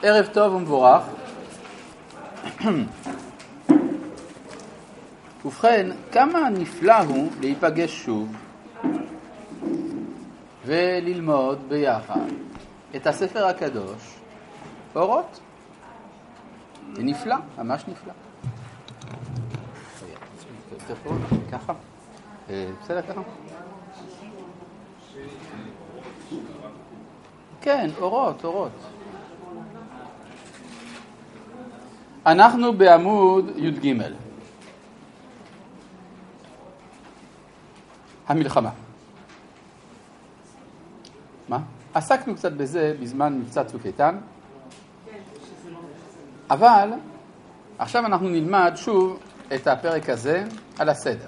ערב טוב ומבורך. ובכן, כמה נפלא הוא להיפגש שוב וללמוד ביחד את הספר הקדוש, אורות. זה נפלא, ממש נפלא. ככה? בסדר ככה? כן, אורות. אנחנו בעמוד י"ג. המלחמה. מה? עסקנו קצת בזה בזמן מבצע צוק איתן. אבל עכשיו אנחנו נלמד שוב את הפרק הזה על הסדר.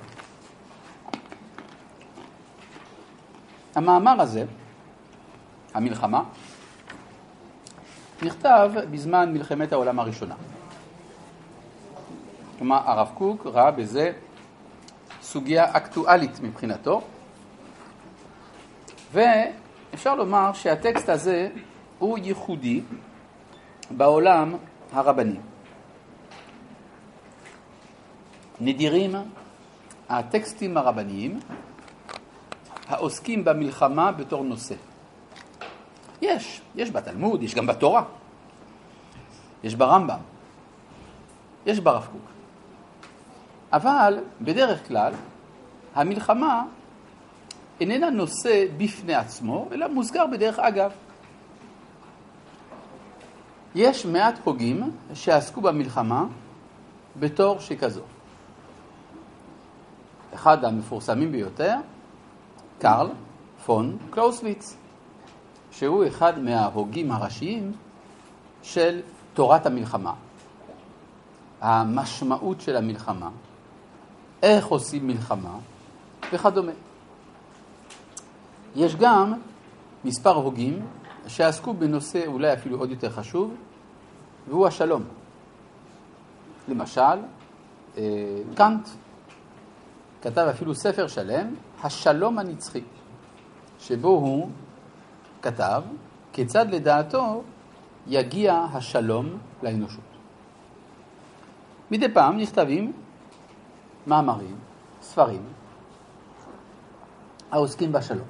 המאמר הזה, המלחמה, נכתב בזמן מלחמת העולם הראשונה. כלומר, הרב קוק ראה בזה סוגיה אקטואלית מבחינתו, ואפשר לומר שהטקסט הזה הוא ייחודי בעולם הרבני. נדירים הטקסטים הרבניים העוסקים במלחמה בתור נושא. יש בתלמוד, יש גם בתורה, יש ברמב"ם, יש ברב קוק. אבל בדרך כלל המלחמה איננה נושא בפני עצמו, אלא מוזכר בדרך אגב. יש מעט הוגים שעסקו במלחמה בתור שכזו. אחד המפורסמים ביותר, קרל פון קלאוזוויץ, שהוא אחד מההוגים הראשיים של תורת המלחמה, המשמעות של המלחמה, איך עושים מלחמה וכדומה. יש גם מספר הוגים שעסקו בנושא אולי אפילו עוד יותר חשוב, והוא השלום. למשל, קאנט כתב אפילו ספר שלם, השלום הנצחי, שבו הוא כתב כיצד לדעתו יגיע השלום לאנושות. מדי פעם נכתבים מאמרים, ספרים, העוסקים בשלום.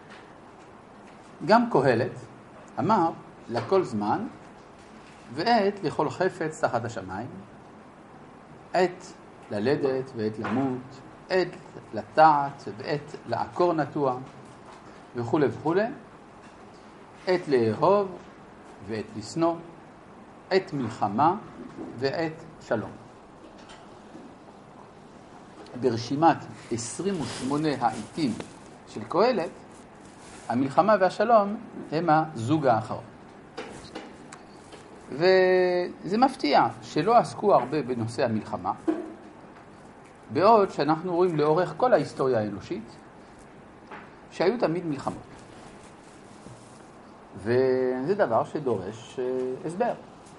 גם קהלת אמר לכל זמן ועת לכל חפץ תחת השמיים, עת ללדת ועת למות, עת לטעת ועת לעקור נטוע וכו' וכו', עת לאהוב ועת לשנוא, עת מלחמה ועת שלום. ברשימת 28 העיתים של קהלת, המלחמה והשלום הם הזוג האחרון. וזה מפתיע שלא עסקו הרבה בנושא המלחמה, בעוד שאנחנו רואים לאורך כל ההיסטוריה האנושית שהיו תמיד מלחמות. וזה דבר שדורש הסבר.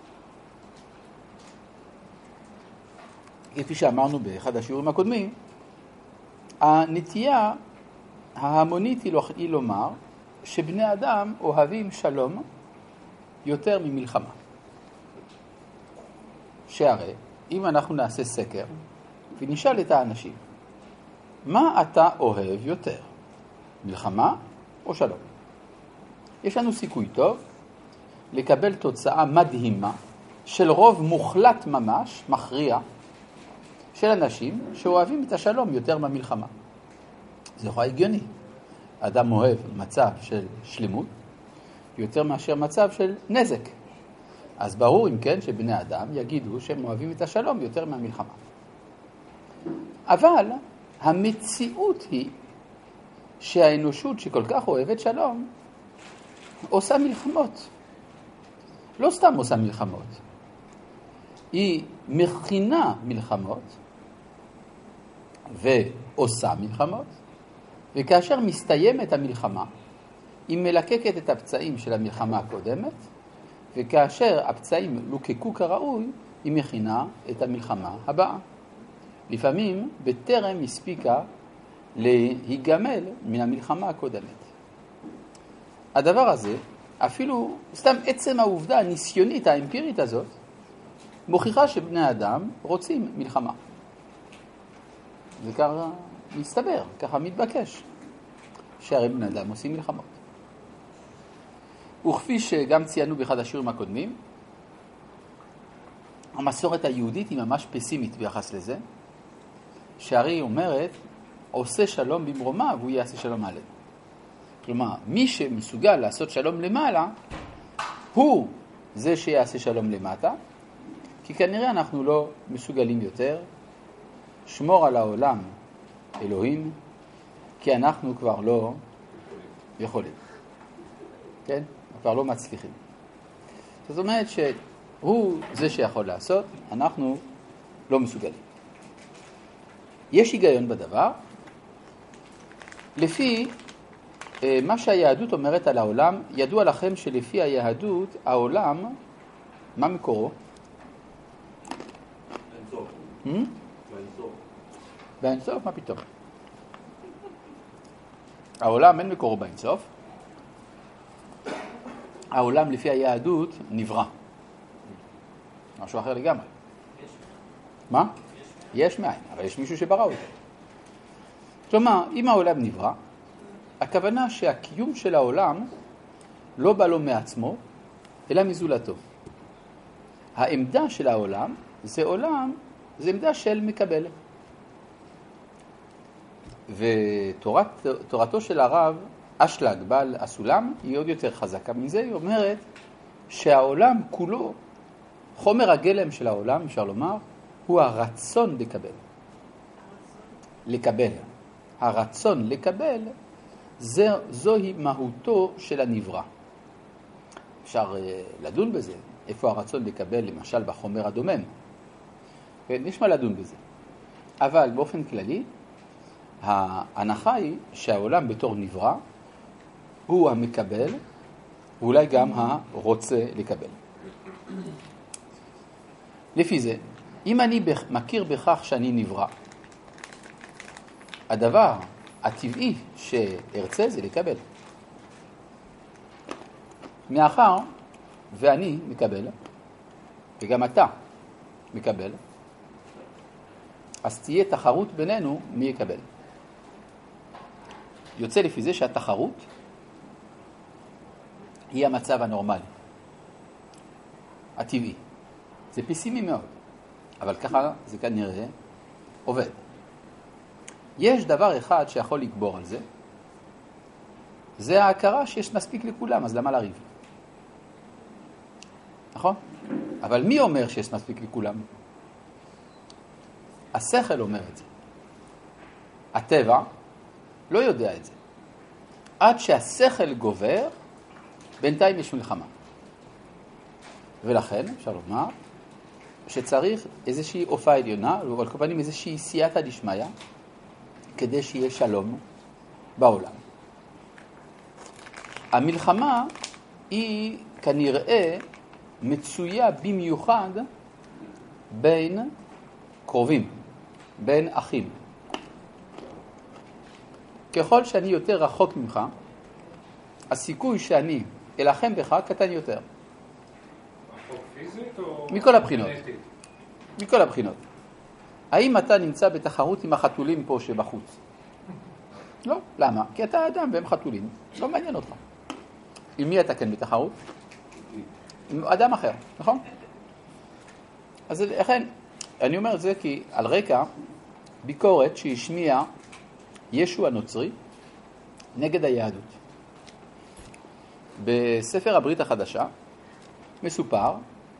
כפי שאמרנו באחד השיעורים הקודמים, הנטייה ההמונית היא לומר שבני אדם אוהבים שלום יותר ממלחמה. שהרי אם אנחנו נעשה סקר ונשאל את האנשים, מה אתה אוהב יותר, מלחמה או שלום? יש לנו סיכוי טוב לקבל תוצאה מדהימה של רוב מוחלט ממש, מכריע, של אנשים שאוהבים את השלום יותר מהמלחמה. זה לא הגיוני. אדם אוהב מצב של שלמות יותר מאשר מצב של נזק. אז ברור אם כן שבני אדם יגידו שהם אוהבים את השלום יותר מהמלחמה. אבל המציאות היא שהאנושות שכל כך אוהבת שלום עושה מלחמות. לא סתם עושה מלחמות. היא מכינה מלחמות ועושה מלחמות, וכאשר מסתיימת המלחמה, היא מלקקת את הפצעים של המלחמה הקודמת, וכאשר הפצעים לוקקו כראוי, היא מכינה את המלחמה הבאה. לפעמים בטרם הספיקה להיגמל מן המלחמה הקודמת. הדבר הזה אפילו סתם עצם העובדה הניסיונית, האמפירית הזאת, מוכיחה שבני אדם רוצים מלחמה. וככה מסתבר, ככה מתבקש, שהרי בני אדם עושים מלחמות. וכפי שגם ציינו באחד השיעורים הקודמים, המסורת היהודית היא ממש פסימית ביחס לזה, שהרי היא אומרת, עושה שלום במרומיו, הוא יעשה שלום עלינו. כלומר, מי שמסוגל לעשות שלום למעלה, הוא זה שיעשה שלום למטה, כי כנראה אנחנו לא מסוגלים יותר. שמור על העולם, אלוהים, כי אנחנו כבר לא יכולים. כן? כבר לא מצליחים. זאת אומרת שהוא זה שיכול לעשות, אנחנו לא מסוגלים. יש היגיון בדבר, לפי מה שהיהדות אומרת על העולם. ידוע לכם שלפי היהדות, העולם, מה מקורו? באינסוף. באינסוף? מה פתאום? העולם אין מקורו באינסוף. העולם לפי היהדות נברא. משהו אחר לגמרי. מה? יש מאין, אבל יש מישהו שברא אותו. כלומר, אם העולם נברא, הכוונה שהקיום של העולם לא בא לו מעצמו, אלא מזולתו. העמדה של העולם זה עמדה של מקבל. ותורתו של הרב אשלג, בעל הסולם, היא עוד יותר חזקה מזה. היא אומרת שהעולם כולו, חומר הגלם של העולם, אפשר לומר, הוא הרצון לקבל. לקבל. הרצון לקבל, זוהי מהותו של הנברא. אפשר לדון בזה, איפה הרצון לקבל, למשל בחומר הדומם. יש מה לדון בזה. אבל באופן כללי, ההנחה היא שהעולם בתור נברא, הוא המקבל, ואולי גם הרוצה לקבל. לפי זה, אם אני מכיר בכך שאני נברא, הדבר הטבעי שארצה זה לקבל. מאחר ואני מקבל, וגם אתה מקבל, אז תהיה תחרות בינינו מי יקבל. יוצא לפי זה שהתחרות היא המצב הנורמלי, הטבעי. זה פסימי מאוד, אבל ככה זה כנראה עובד. יש דבר אחד שיכול לגבור על זה, זה ההכרה שיש מספיק לכולם, אז למה לריב? נכון? אבל מי אומר שיש מספיק לכולם? השכל אומר את זה. הטבע לא יודע את זה. עד שהשכל גובר, בינתיים יש מלחמה. ולכן אפשר לומר שצריך איזושהי הופעה עליונה, או על כל פנים איזושהי סייעתא דשמיא, כדי שיהיה שלום בעולם. המלחמה היא כנראה מצויה במיוחד בין קרובים, בין אחים. ככל שאני יותר רחוק ממך, הסיכוי שאני אלחם בך קטן יותר. רחוק פיזית או... מכל הבחינות. גנטית? מכל הבחינות. האם אתה נמצא בתחרות עם החתולים פה שבחוץ? לא. למה? כי אתה אדם והם חתולים. לא מעניין אותך. עם מי אתה כן בתחרות? עם אדם אחר, נכון? אז לכן, אני אומר את זה כי על רקע ביקורת שהשמיע ישו הנוצרי נגד היהדות. בספר הברית החדשה מסופר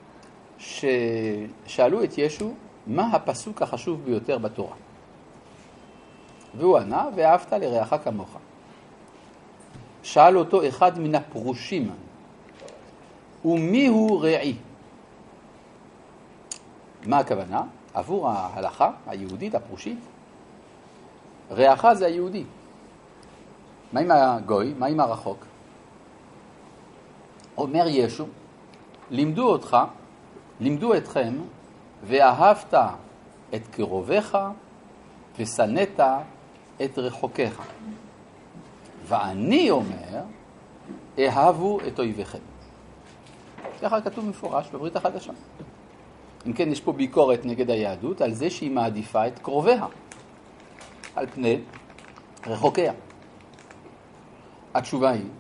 ששאלו את ישו מה הפסוק החשוב ביותר בתורה. והוא ענה, ואהבת לרעך כמוך. שאל אותו אחד מן הפרושים, ומי הוא רעי? מה הכוונה? עבור ההלכה היהודית הפרושית, רעך זה היהודי. מה עם הגוי? מה עם הרחוק? אומר ישו, לימדו אתכם, ואהבת את קרוביך ושנאת את רחוקיך. ואני אומר, אהבו את אויביכם. ככה כתוב מפורש בברית החדשה. אם כן, יש פה ביקורת נגד היהדות על זה שהיא מעדיפה את קרוביה על פני רחוקיה. התשובה היא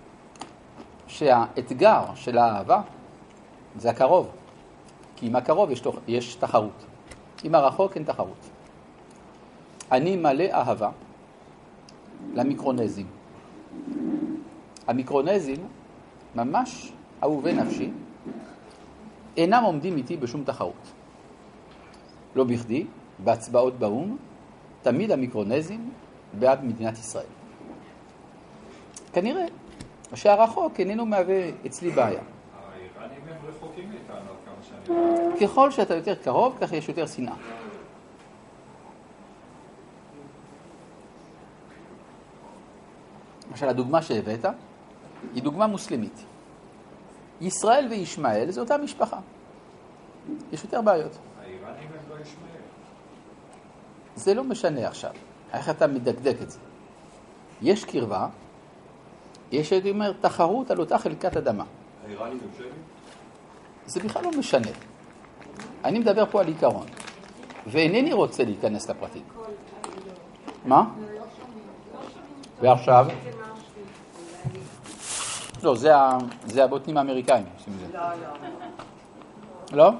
שהאתגר של האהבה זה הקרוב, כי עם הקרוב יש תחרות. עם הרחוק אין תחרות. אני מלא אהבה למיקרונזים. המיקרונזים, ממש אהובי נפשי, אינם עומדים איתי בשום תחרות. לא בכדי, בהצבעות באום, תמיד המיקרונזים בעד מדינת ישראל. כנראה שהרחוק איננו מהווה אצלי בעיה. האיראנים הם רחוקים מאיתנו עד כמה שאני... ככל שאתה יותר קרוב, כך יש יותר שנאה. למשל, הדוגמה שהבאת היא דוגמה מוסלמית. ישראל וישמעאל זה אותה משפחה. יש יותר בעיות. האיראנים הם לא ישמעאל. זה לא משנה עכשיו. איך אתה מדקדק את זה? יש קרבה, יש, הייתי אומר, תחרות על אותה חלקת אדמה. האיראנים הם שלי? זה בכלל לא משנה. אני מדבר פה על עיקרון. ואינני רוצה להיכנס לפרטים. מה? ועכשיו? לא, זה הבוטנים האמריקאים. לא?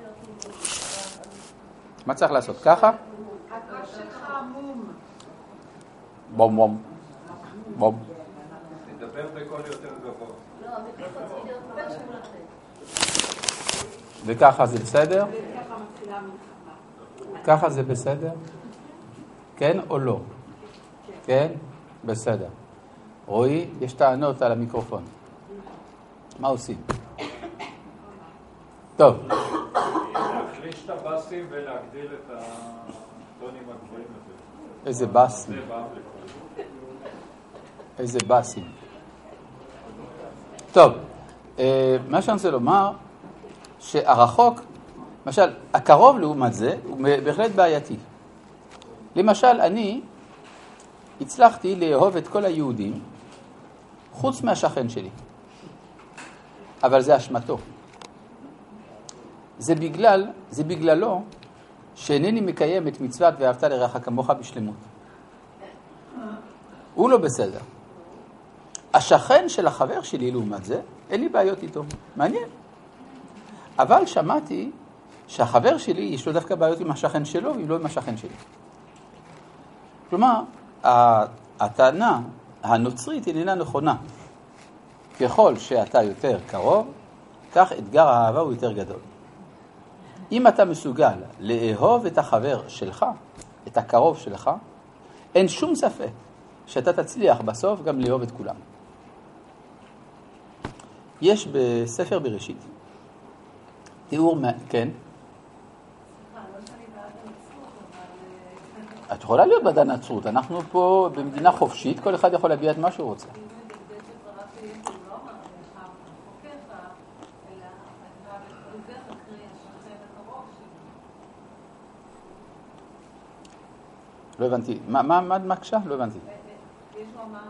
מה צריך לעשות? ככה? הקול שלך עמום. בום בום. בום. תדבר בקול יותר גבוה. וככה זה בסדר? ככה זה בסדר? כן או לא? כן? בסדר. רואי, יש טענות על המיקרופון. מה עושים? טוב. להחליש את הבאסים ולהגדיל את הטונים הגבוהים יותר. איזה באסים? זה בא בקול. איזה באסים. טוב, מה שאני רוצה לומר, שהרחוק, למשל, הקרוב לעומת זה, הוא בהחלט בעייתי. למשל, אני הצלחתי לאהוב את כל היהודים, חוץ מהשכן שלי. אבל זה אשמתו. זה בגללו שאינני מקיים את מצוות ואהבת לרעך כמוך בשלמות. הוא לא בסדר. השכן של החבר שלי לעומת זה, אין לי בעיות איתו. מעניין. אבל שמעתי שהחבר שלי יש לו דווקא בעיות עם השכן שלו, ואם לא עם השכן שלי. כלומר, הטענה הנוצרית איננה נכונה. ככל שאתה יותר קרוב, כך אתגר האהבה הוא יותר גדול. אם אתה מסוגל לאהוב את החבר שלך, את הקרוב שלך, אין שום ספק שאתה תצליח בסוף גם לאהוב את כולם. יש בספר בראשית תיאור, כן? את יכולה להיות בעד הנצרות. אנחנו פה במדינה חופשית, כל אחד יכול להביע את מה שהוא רוצה. לא הבנתי. מה מקשה? לא הבנתי. יש לו אמר,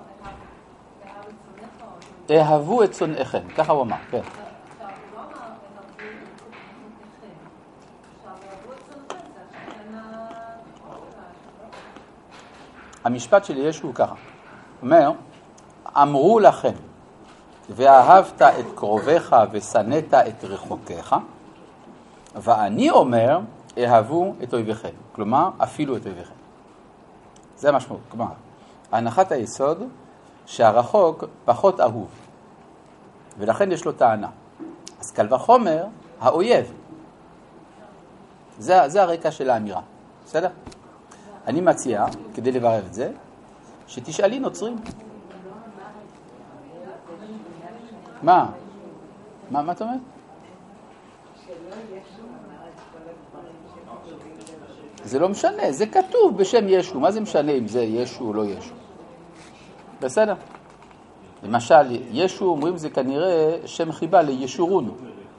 אהבו את שונאיך או... אהבו את שונאיכם, ככה הוא אמר, כן. עכשיו, הוא לא אמר, אהבו את שונאיכם. עכשיו, אהבו את שונאיכם, זה השכן הקרוב שלה. המשפט של ישו הוא ככה. אומר, אמרו לכם, ואהבת את קרוביך ושנאת את רחוקיך, ואני אומר, אהבו את אויביכם. כלומר, אפילו את אויביכם. זה המשמעות. כלומר, הנחת היסוד שהרחוק פחות אהוב, ולכן יש לו טענה. אז קל וחומר, האויב. זה הרקע של האמירה. בסדר? אני מציע, כדי לברר את זה, שתשאלי נוצרים. מה את אומרת? זה לא משנה, זה כתוב בשם ישו. מה זה משנה אם זה ישו או לא ישו? בסדר? למשל, ישו אומרים זה כנראה שם חיבה לישורונו.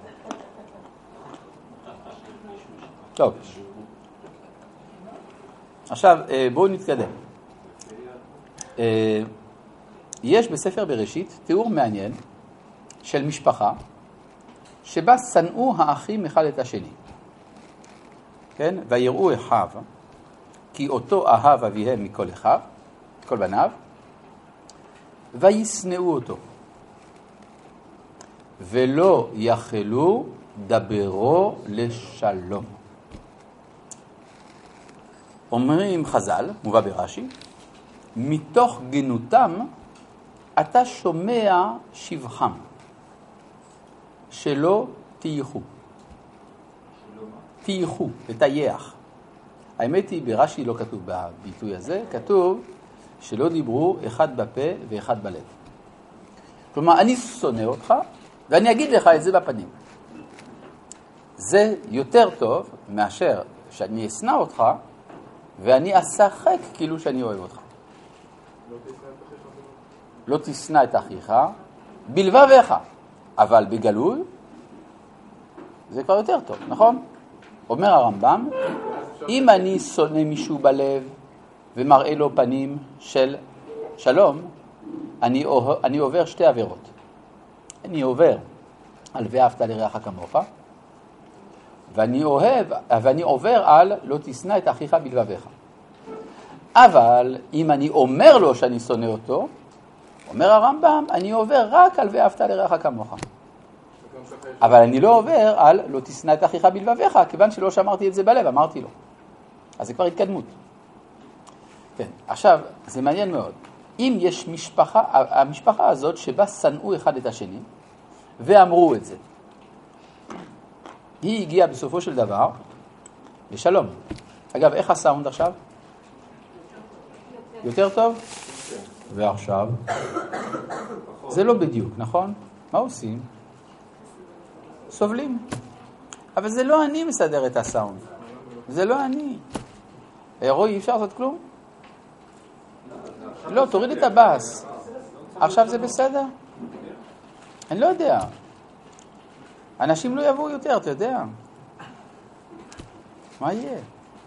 טוב. עכשיו, בואו נתקדם. יש בספר בראשית תיאור מעניין של משפחה שבה שנאו האחים אחד את השני. כן? ויראו אחיו, כי אותו אהב אביהם מכל אחיו, כל בניו, וישנאו אותו. ולא יכלו דברו לשלום. אומרים חז"ל, מובא ברש"י, מתוך גנותם אתה שומע שבחם, שלא תייחו. תייחו, לתייח. האמת היא, ברש"י לא כתוב בביטוי הזה, כתוב שלא דיברו אחד בפה ואחד בלב. כלומר, אני שונא אותך, ואני אגיד לך את זה בפנים. זה יותר טוב מאשר שאני אשנא אותך, ואני אשחק כאילו שאני אוהב אותך. לא תשנא את אחיך, בלבביך, אבל בגלוי, זה כבר יותר טוב, נכון? אומר הרמב"ם, אם אני שונא מישהו ומראה לו פנים של שלום, אני עובר שתי עבירות. אני עובר על ואהבת לרעך כמוך, ואני עובר על לא תשנא את אחיך בלבביך. אבל אם אני אומר לו שאני שונא אותו, אומר הרמב"ם, אני עובר רק על ואהבת לרעך כמוך. אבל אני לא עובר על לא תשנא את אחיך בלבביך, כיוון שלא שמרתי את זה בלב, אמרתי לו. אז זה כבר התקדמות. כן, עכשיו, זה מעניין מאוד. אם יש המשפחה הזאת שבה שנאו אחד את השני, ואמרו את זה, היא הגיעה בסופו של דבר לשלום. אגב, איך הסאונד עכשיו? יותר טוב? ועכשיו? זה לא בדיוק, נכון? מה עושים? סובלים. אבל זה לא אני מסדר את הסאונד. זה לא אני. רואי, אפשר לעשות כלום? לא, תוריד את הבאס. עכשיו זה בסדר? אני לא יודע. אנשים לא יבואו יותר, אתה יודע. מה יהיה?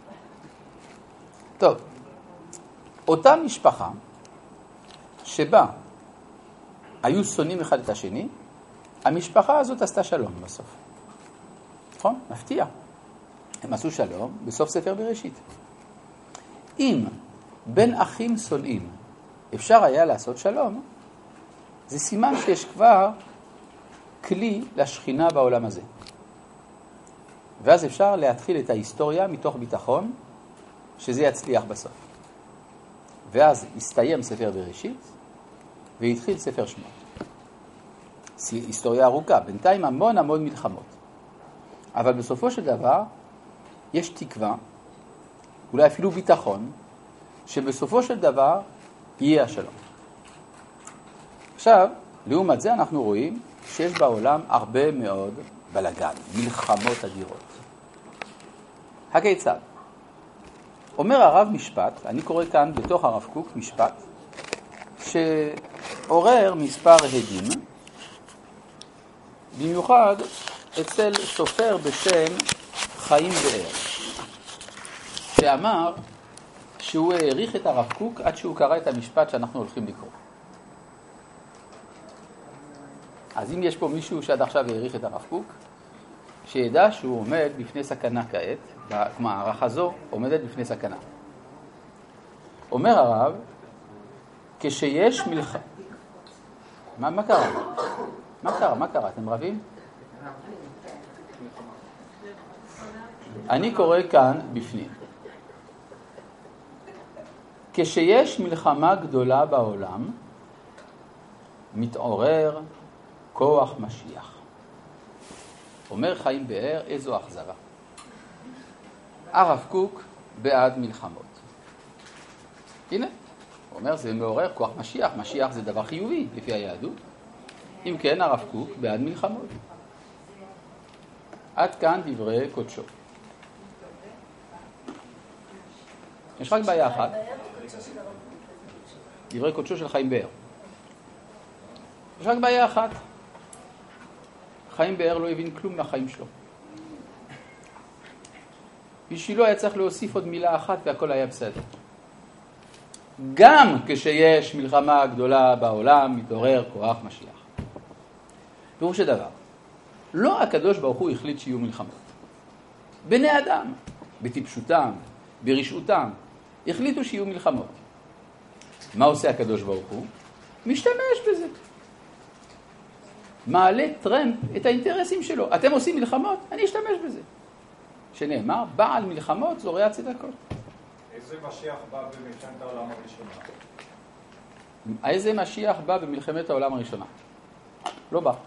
טוב, אותה משפחה שבה היו שונאים אחד את השני, המשפחה הזאת עשתה שלום בסוף. נכון? מפתיע. הם עשו שלום בסוף ספר בראשית. אם בין אחים שונאים אפשר היה לעשות שלום, זה סימן שיש כבר כלי לשכינה בעולם הזה. ואז אפשר להתחיל את ההיסטוריה מתוך ביטחון שזה יצליח בסוף. ואז הסתיים ספר בראשית והתחיל ספר שמות. היסטוריה ארוכה, בינתיים המון מלחמות. אבל בסופו של דבר יש תקווה, אולי אפילו ביטחון, שבסופו של דבר יהיה השלום. עכשיו, לעומת זה אנחנו רואים שיש בעולם הרבה מאוד בלגן, מלחמות אדירות. הכיצד? אומר הרב משפט, אני קורא כאן בתוך הרב קוק משפט, שעורר מספר הדים, במיוחד אצל סופר בשם חיים באר, שאמר שהוא העריך את הרב קוק עד שהוא קרא את המשפט שאנחנו הולכים לקרוא. אז אם יש פה מישהו שעד עכשיו העריך את הרב קוק, שידע שהוא עומד בפני סכנה כעת, כלומר הערכה זו עומדת בפני סכנה. אומר הרב, כשיש מלחמה... מה קרה? מה קרה? אתם רבים? אני קורא כאן בפנים. כשיש מלחמה גדולה בעולם, מתעורר כוח משיח. אומר חיים באר, איזו אכזבה. הרב קוק בעד מלחמות. הנה, הוא אומר, זה מעורר כוח משיח. משיח זה דבר חיובי לפי היהדות. אם כן, הרב קוק בעד מלחמות. עד כאן דברי קודשו. יש רק בעיה אחת. דברי קודשו של חיים באר. יש רק בעיה אחת. חיים באר לא הבין כלום מהחיים שלו. בשבילו היה צריך להוסיף עוד מילה אחת והכל היה בסדר. גם כשיש מלחמה גדולה בעולם, מתעורר כוח משיח. פירוש הדבר, לא הקדוש ברוך הוא החליט שיהיו מלחמות. בני אדם, בטיפשותם, ברשעותם, החליטו שיהיו מלחמות. מה עושה הקדוש ברוך הוא? משתמש בזה. מעלה טרמפ את האינטרסים שלו. אתם עושים מלחמות? אני אשתמש בזה. שנאמר, בעל מלחמות זורע צדקות. איזה משיח בא במלחמת העולם הראשונה? איזה משיח בא במלחמת העולם הראשונה? לא בא.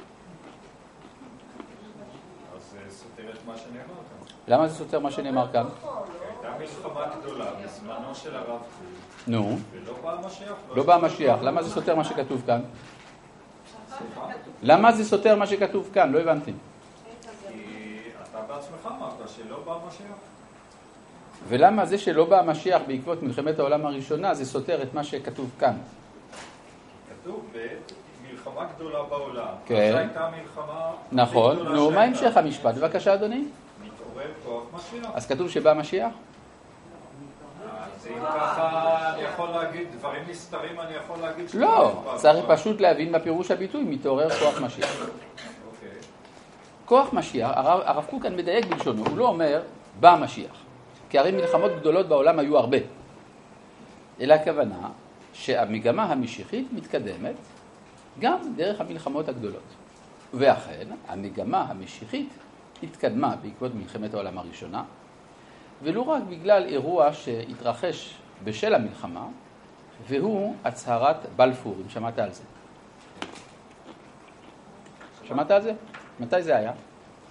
אז זה סותר את מה שנאמר כאן. למה זה סותר מה שנאמר כאן? הייתה מלחמה גדולה בזמנו של הרב קוק. נו. ולא בא המשיח. לא בא המשיח. למה זה סותר מה שכתוב כאן? סליחה? למה זה סותר מה שכתוב כאן? לא הבנתי. כי אתה בעצמך אמרת שלא בא המשיח. ולמה זה שלא בא המשיח בעקבות מלחמת העולם הראשונה, זה סותר את מה שכתוב כאן? כתוב במלחמה גדולה בעולם. כן. אז הייתה מלחמה... נכון. גדולה נו, מה שהייתה. המשך המשפט? בבקשה, אדוני. מתעורר כוח משיח. אז כתוב שבא המשיח? אז אם ככה אני יכול להגיד, דברים נסתרים אני יכול להגיד... לא, צריך פשוט להבין בפירוש הביטוי, מתעורר כוח משיח. אוקיי. כוח משיח, הרב קוק כאן מדייק בלשונו, הוא לא אומר בא משיח. כי הרי מלחמות גדולות בעולם היו הרבה. אלא הכוונה שהמגמה המשיחית מתקדמת גם דרך המלחמות הגדולות. ואכן, המגמה המשיחית התקדמה בעקבות מלחמת העולם הראשונה, ולא רק בגלל אירוע שהתרחש בשל המלחמה, והוא הצהרת בלפור, אם שמעת על זה. שמעת על זה? מתי זה היה?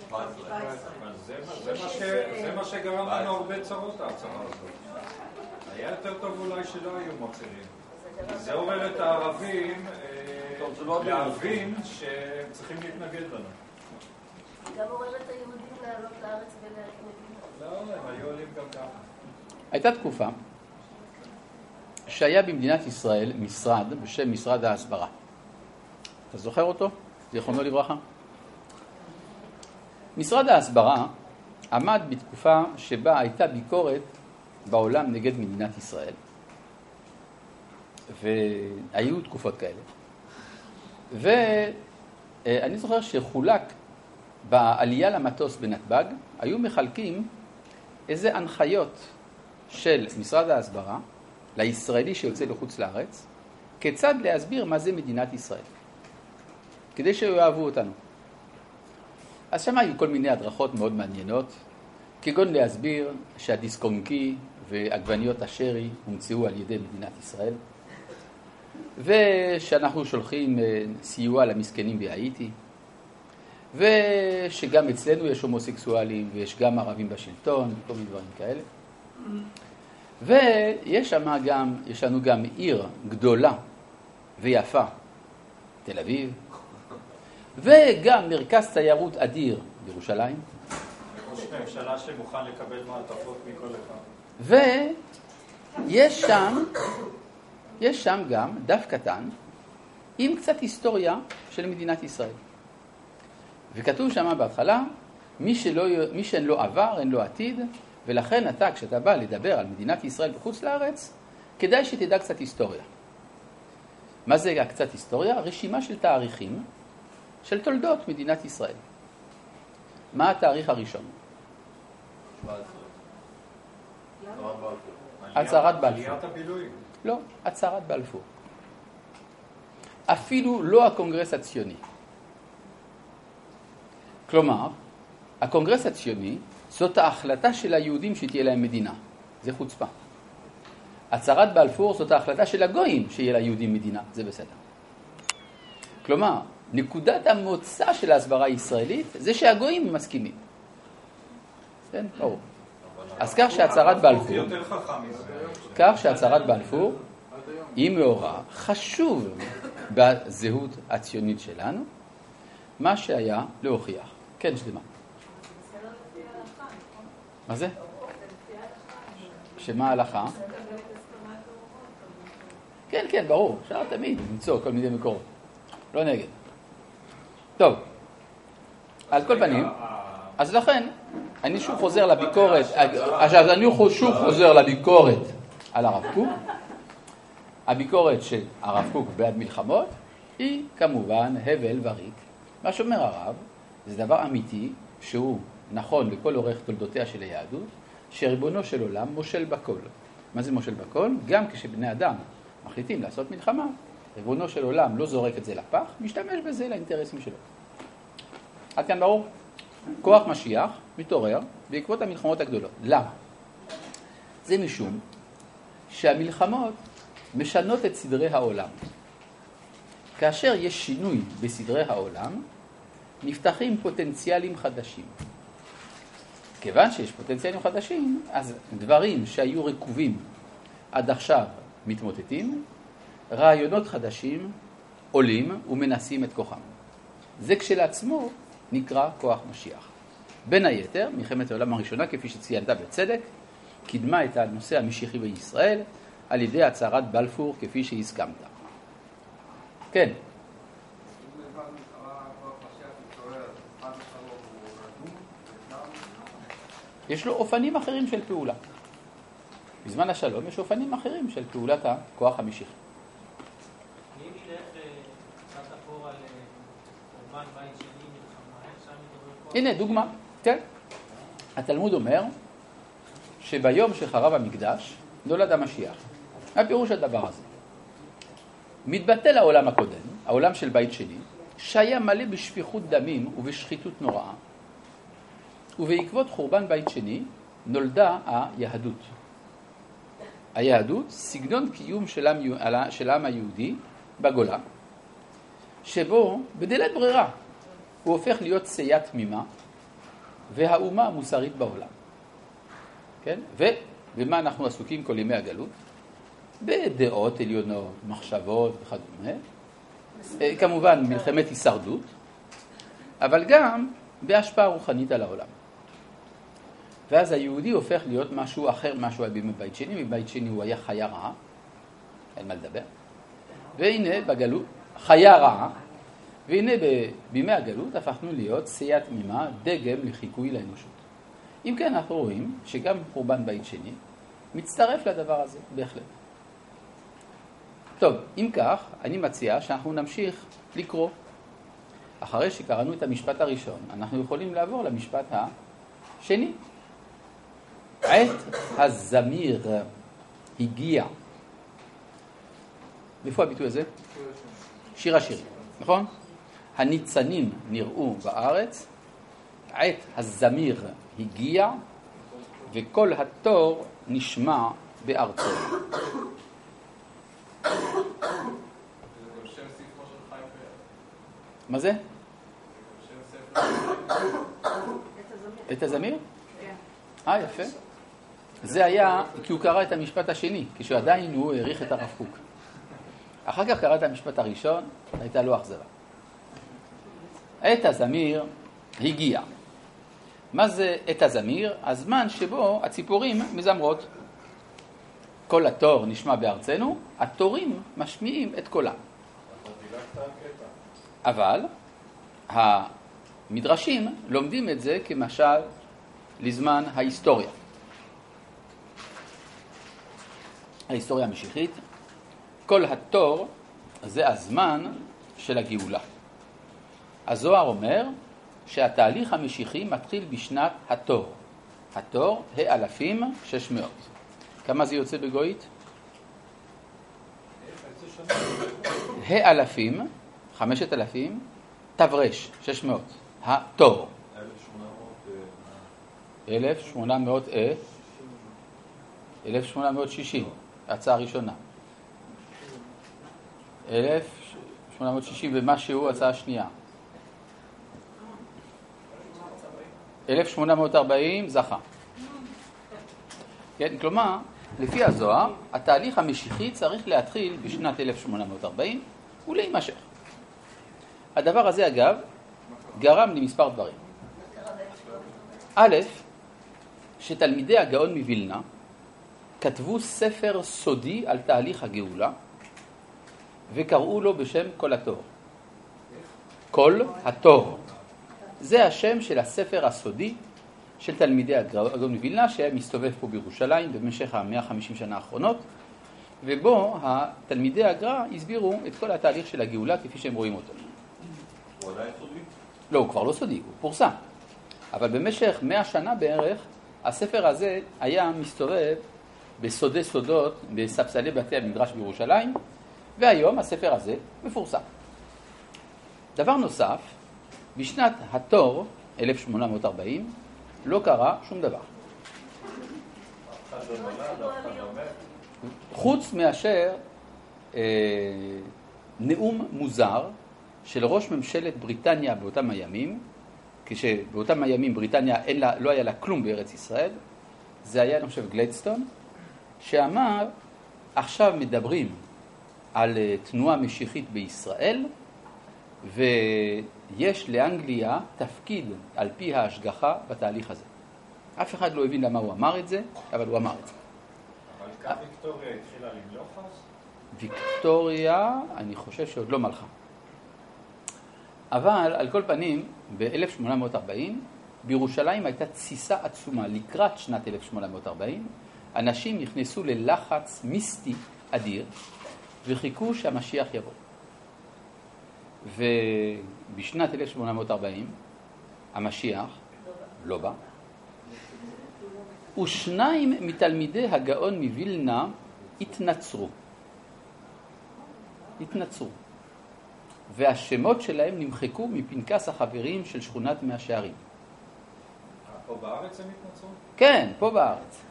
זה מה שגרם לנו הרבה צרות, ההצהרה הזאת. היה יותר טוב אולי שלא היו מוצאים. זה עורר את הערבים להבין שהם צריכים להתנגד לנו. גם עורר את היהודים לעלות לארץ ולהקים מדינה. לא, הם היו עולים גם ככה. הייתה תקופה שהיה במדינת ישראל משרד בשם משרד ההסברה. אתה זוכר אותו? זיכרונו לברכה. משרד ההסברה עמד בתקופה שבה הייתה ביקורת בעולם נגד מדינת ישראל. והיו תקופות כאלה. ואני זוכר שחולק בעלייה למטוס בנתב"ג, היו מחלקים איזה הנחיות של משרד ההסברה לישראלי שיוצא לחוץ לארץ, כיצד להסביר מה זה מדינת ישראל. כדי שיאהבו אותנו. אז שם היו כל מיני הדרכות מאוד מעניינות, כגון להסביר שהדיסקונקי ועגבניות השרי הומצאו על ידי מדינת ישראל, ושאנחנו שולחים סיוע למסכנים בהאיטי, ושגם אצלנו יש הומוסקסואלים ויש גם ערבים בשלטון, כל מיני דברים כאלה. ויש שם גם, יש לנו גם עיר גדולה ויפה, תל אביב, וגם מרכז תיירות אדיר בירושלים. ראש ממשלה שמוכן לקבל מעטפות מכל אחד. ויש שם גם דף קטן עם קצת היסטוריה של מדינת ישראל. וכתוב שם בהתחלה, מי שאין לו עבר, אין לו עתיד, ולכן אתה, כשאתה בא לדבר על מדינת ישראל בחוץ לארץ, כדאי שתדע קצת היסטוריה. מה זה קצת היסטוריה? רשימה של תאריכים של תולדות מדינת ישראל. מה התאריך הראשון? 17. הצהרת בלפור. עליית הבילויים. לא, הצהרת בלפור. אפילו לא הקונגרס הציוני. כלומר, הקונגרס הציוני זאת ההחלטה של היהודים שתהיה להם מדינה. זה חוצפה. הצהרת בלפור זאת ההחלטה של הגויים שיהיה ליהודים מדינה. זה בסדר. כלומר, נקודת המוצא של ההסברה הישראלית זה שהגויים מסכימים. כן, ברור. אז כך שהצהרת בלפור, כך שהצהרת בלפור היא מאורע חשוב בזהות הציונית שלנו, מה שהיה להוכיח. כן, שלמה. מה זה? שמה ההלכה? כן, כן, ברור. אפשר תמיד למצוא כל מיני מקורות. לא נגד. טוב. על כל פנים, אז לכן, אני שוב חוזר לביקורת, על הרב קוק, הביקורת של הרב קוק בעד מלחמות היא כמובן הבל וריק. מה שאומר הרב זה דבר אמיתי שהוא נכון לכל אורך תולדותיה של היהדות, שריבונו של עולם מושל בכל. מה זה מושל בכל? גם כשבני אדם מחליטים לעשות מלחמה, ריבונו של עולם לא זורק את זה לפח, משתמש בזה לאינטרסים שלו. עד כאן ברור? כוח משיח מתעורר בעקבות המלחמות הגדולות. למה? זה משום שהמלחמות משנות את סדרי העולם. כאשר יש שינוי בסדרי העולם, נפתחים פוטנציאלים חדשים. כיוון שיש פוטנציאלים חדשים, אז דברים שהיו רקובים עד עכשיו מתמוטטים, רעיונות חדשים עולים ומנסים את כוחם. זה כשלעצמו נקרא כוח משיח. בין היתר, מלחמת העולם הראשונה, כפי שציינת בצדק, קידמה את הנושא המשיחי בישראל על ידי הצהרת בלפור, כפי שהסכמת. כן. יש לו אופנים אחרים של פעולה. בזמן השלום יש אופנים אחרים של פעולת הכוח המשיחי. אם נלך קצת אחורה לחורבן בית שני מלחמה, איך שם מדבר כוח? הנה דוגמה, כן. התלמוד אומר שביום שחרב המקדש נולד המשיח. מה פירוש הדבר הזה? מתבטל העולם הקודם, העולם של בית שני, שהיה מלא בשפיכות דמים ובשחיתות נוראה, ובעקבות חורבן בית שני נולדה היהדות. היהדות, סגנון קיום של העם היהודי בגולה, שבו בדלת ברירה הוא הופך להיות ציית תמימה והאומה המוסרית בעולם. כן? ובמה אנחנו עסוקים כל ימי הגלות? בדעות עליונות, מחשבות וכדומה. כמובן מלחמת הישרדות, אבל גם בהשפעה רוחנית על העולם. ואז היהודי הופך להיות משהו אחר, משהו היה בימי בית שני. בבית שני הוא היה חיה רעה, אין מה לדבר. והנה בגלות, חיה רעה, והנה בימי הגלות הפכנו להיות ציית תמימה, דגם לחיקוי לאנושות. אם כן, אנחנו רואים שגם חורבן בית שני מצטרף לדבר הזה, בהחלט. טוב, אם כך, אני מציע שאנחנו נמשיך לקרוא. אחרי שקראנו את המשפט הראשון, אנחנו יכולים לעבור למשפט השני. עת הזמיר הגיע. איפה הביטוי הזה? שיר השירים, נכון? הניצנים נראו בארץ, עת הזמיר הגיע, וכל התור נשמע בארצו. מה זה? את הזמיר? כן. יפה. זה היה כי הוא קרא את המשפט השני, כשעדיין הוא העריך את הרב קוק. אחר כך קרא את המשפט הראשון, הייתה לו אכזבה. עת הזמיר הגיע. מה זה עת הזמיר? הזמן שבו הציפורים מזמרות. כל התור נשמע בארצנו, התורים משמיעים את קולם. אבל המדרשים לומדים את זה כמשל לזמן ההיסטוריה. ההיסטוריה המשיחית, כל התור זה הזמן של הגאולה. הזוהר אומר שהתהליך המשיחי מתחיל בשנת התור. התור, 1600. כמה זה יוצא בגוית? 5000, תברש, 600. התור. 1860, ההצעה הראשונה. 1860 ומשהו, הצעה השנייה. 1840 זכה. כן, כלומר, לפי הזוהר, התהליך המשיחי צריך להתחיל בשנת 1840 ולהימשך. הדבר הזה, אגב, גרם למספר דברים. א', שתלמידי הגאון מווילנה כתבו ספר סודי על תהליך הגאולה, וקראו לו בשם כל התור. כל התור. זה השם של הספר הסודי של תלמידי הגאון מווילנה, שהיה מסתובב פה בירושלים במשך 150 שנה האחרונות, ובו התלמידי הגר"א הסבירו את כל התהליך של הגאולה כפי שהם רואים אותו. הוא עדיין סודי? לא, הוא כבר לא סודי, הוא פורסם. אבל במשך 100 שנה בערך, הספר הזה היה מסתובב בסודי סודות, בספסלי בתי המדרש בירושלים, והיום הספר הזה מפורסם. דבר נוסף, בשנת התור, 1840, לא קרה שום דבר. חוץ מאשר נאום מוזר של ראש ממשלת בריטניה באותם הימים, כשבאותם הימים בריטניה לא היה לה כלום בארץ ישראל, זה היה, אני חושב, גלדסטון, שאמר, עכשיו מדברים על תנועה משיחית בישראל, ויש לאנגליה תפקיד על פי ההשגחה בתהליך הזה. אף אחד לא הבין למה הוא אמר את זה, אבל הוא אמר את זה. אבל כאן ויקטוריה התחילה למלוך אז? ויקטוריה, אני חושב שעוד לא מלכה. אבל על כל פנים, ב-1840, בירושלים הייתה תסיסה עצומה לקראת שנת 1840, אנשים נכנסו ללחץ מיסטי אדיר, וחיכו שהמשיח יבוא. ובשנת 1840, המשיח לא בא, ושניים מתלמידי הגאון מווילנה התנצרו. והשמות שלהם נמחקו מפנקס החברים של שכונת מאה שערים. פה בארץ הם התנצרו? כן, פה בארץ.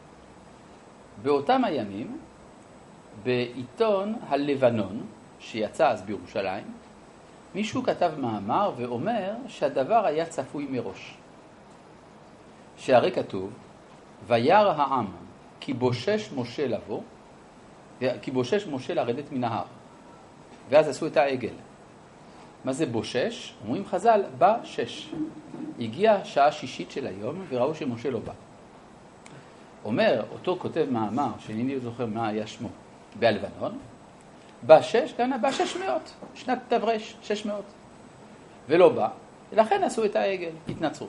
באותם הימים, בעיתון הלבנון, שיצא אז בירושלים, מישהו כתב מאמר ואומר שהדבר היה צפוי מראש. שהרי כתוב, וירא העם כי בושש משה לבוא, כי בושש משה לרדת מן ההר. ואז עשו את העגל. מה זה בושש? אומרים חז"ל, בא 6. הגיעה שעה שישית של היום וראו שמשה לא בא. אומר, אותו כותב מאמר, שאני לא זוכר מה היה שמו, בלבנון, בא 6, כאן בא 600, שנת תברש, 600. ולא בא, ולכן עשו את העגל, התנצרו.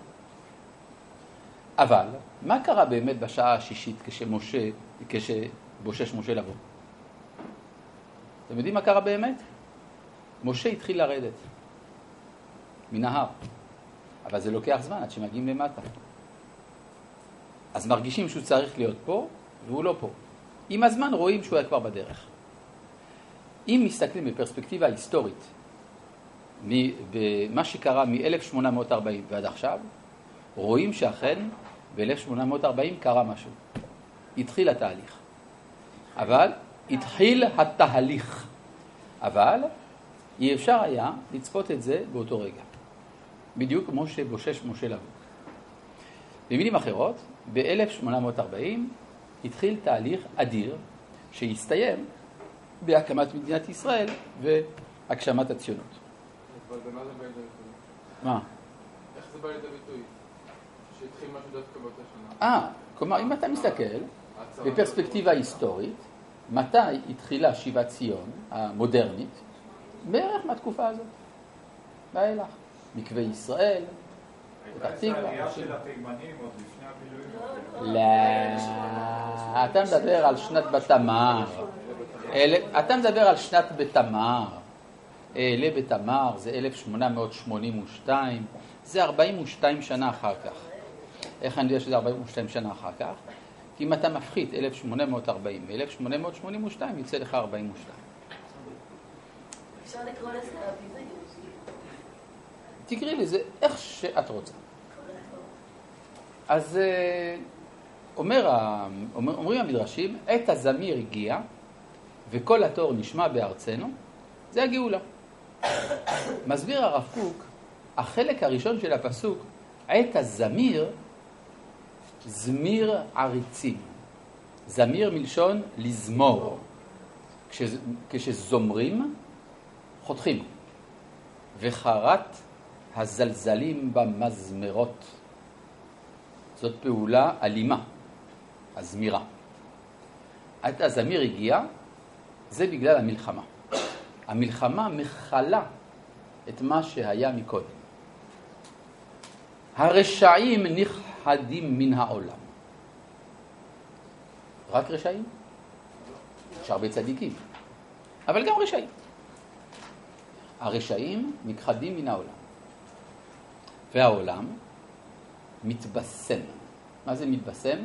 אבל, מה קרה באמת בשעה השישית כשבושש משה לבוא? אתם יודעים מה קרה באמת? משה התחיל לרדת מן ההר, אבל זה לוקח זמן עד שמגיעים למטה. אז מרגישים שהוא צריך להיות פה, והוא לא פה. עם הזמן רואים שהוא היה כבר בדרך. אם מסתכלים בפרספקטיבה היסטורית, במה שקרה מ-1840 ועד עכשיו, רואים שאכן ב-1840 קרה משהו. התחיל התהליך. אבל אי אפשר היה לצפות את זה באותו רגע. בדיוק כמו שבושש משה לבוא. במילים אחרות, ב-1840 התחיל תהליך אדיר שהסתיים בהקמת מדינת ישראל והגשמת הציונות. אבל במה זה בא לידי ביטוי? מה? איך זה בא לידי ביטוי? שהתחיל משהו דווקא באותה שנה? כלומר, אם אתה מסתכל בפרספקטיבה היסטורית, מתי התחילה שיבת ציון המודרנית? בערך מהתקופה הזאת. ואילך. מקווה ישראל, הייתה העלייה של התימנים עוד לפני הבילויים? לא, אתה מדבר על שנת בתמר. אתה מדבר על שנת בתמר. אלה בתמר זה 1882, זה 42 שנה אחר כך. איך אני יודע שזה 42 שנה אחר כך? כי אם אתה מפחית 1840 ו-1882 יוצא לך 42. אפשר לקרוא לזה אביב היהודי. תקראי לזה איך שאת רוצה. אז אומרים המדרשים, עת הזמיר הגיע וכל התור נשמע בארצנו, זה הגאולה. מסביר הרב קוק, החלק הראשון של הפסוק, עת הזמיר, זמיר עריצים. זמיר מלשון לזמור. כשזומרים, חותכים. וחרת הזלזלים במזמרות. זאת פעולה אלימה, הזמירה. עת הזמיר הגיע, זה בגלל המלחמה. המלחמה מחלה את מה שהיה מקודם. הרשעים נכחדים מן העולם. רק רשעים? יש הרבה צדיקים, אבל גם רשעים. הרשעים נכחדים מן העולם, והעולם מתבשם. מה זה מתבשם?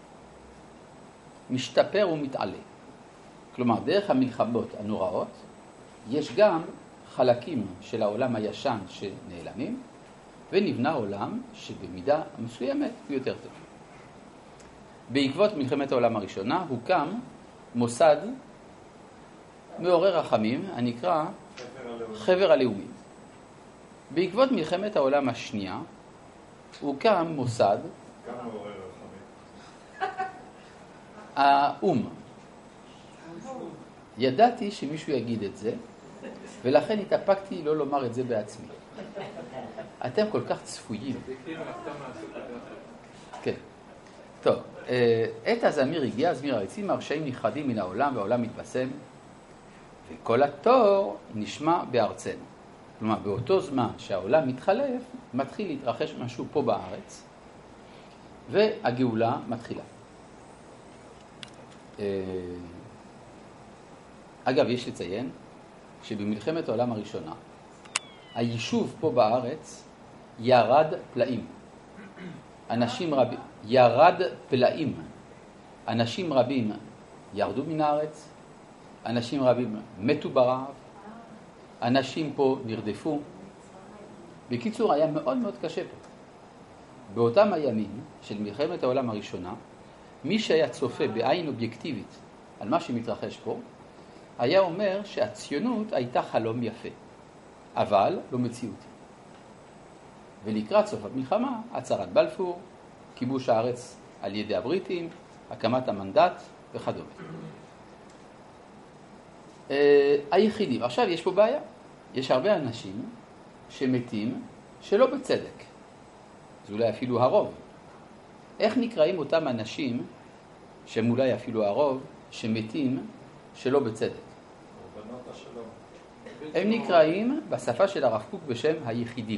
משתפר ומתעלה. כלומר, דרך המלחמות הנוראות, יש גם חלקים של העולם הישן שנעלמים, ונבנה עולם שבמידה מסוימת הוא יותר טוב. בעקבות מלחמת העולם הראשונה הוקם מוסד מעורר רחמים הנקרא חבר הלאומים. בעקבות מלחמת העולם השנייה הוקם מוסד האום. ידעתי שמישהו יגיד את זה, ולכן התאפקתי לא לומר את זה בעצמי. אתם כל כך צפויים. כן. טוב, עת הזמיר הגיע, הזמיר העצים, הרשעים נכחדים מן העולם והעולם מתבשם, וכל התור נשמע בארצנו. כלומר, באותו זמן שהעולם מתחלף, מתחיל להתרחש משהו פה בארץ, והגאולה מתחילה. אגב, יש לציין שבמלחמת העולם הראשונה, היישוב פה בארץ ירד פלאים. אנשים רבים, ירד פלאים. אנשים רבים ירדו מן הארץ, אנשים רבים מתו ברעב, אנשים פה נרדפו. בקיצור, היה מאוד מאוד קשה פה. באותם הימים של מלחמת העולם הראשונה, מי שהיה צופה בעין אובייקטיבית על מה שמתרחש פה, היה אומר שהציונות הייתה חלום יפה, אבל לא מציאותי. ולקראת סוף המלחמה, הצהרת בלפור, כיבוש הארץ על ידי הבריטים, הקמת המנדט וכדומה. היחידים, עכשיו יש פה בעיה. יש הרבה אנשים שמתים שלא בצדק. זה אולי אפילו הרוב. איך נקראים אותם אנשים, שהם אולי אפילו הרוב, שמתים שלא בצדק? קורבנות השלום. הם נקראים בשפה של הרב קוק בשם היחידים.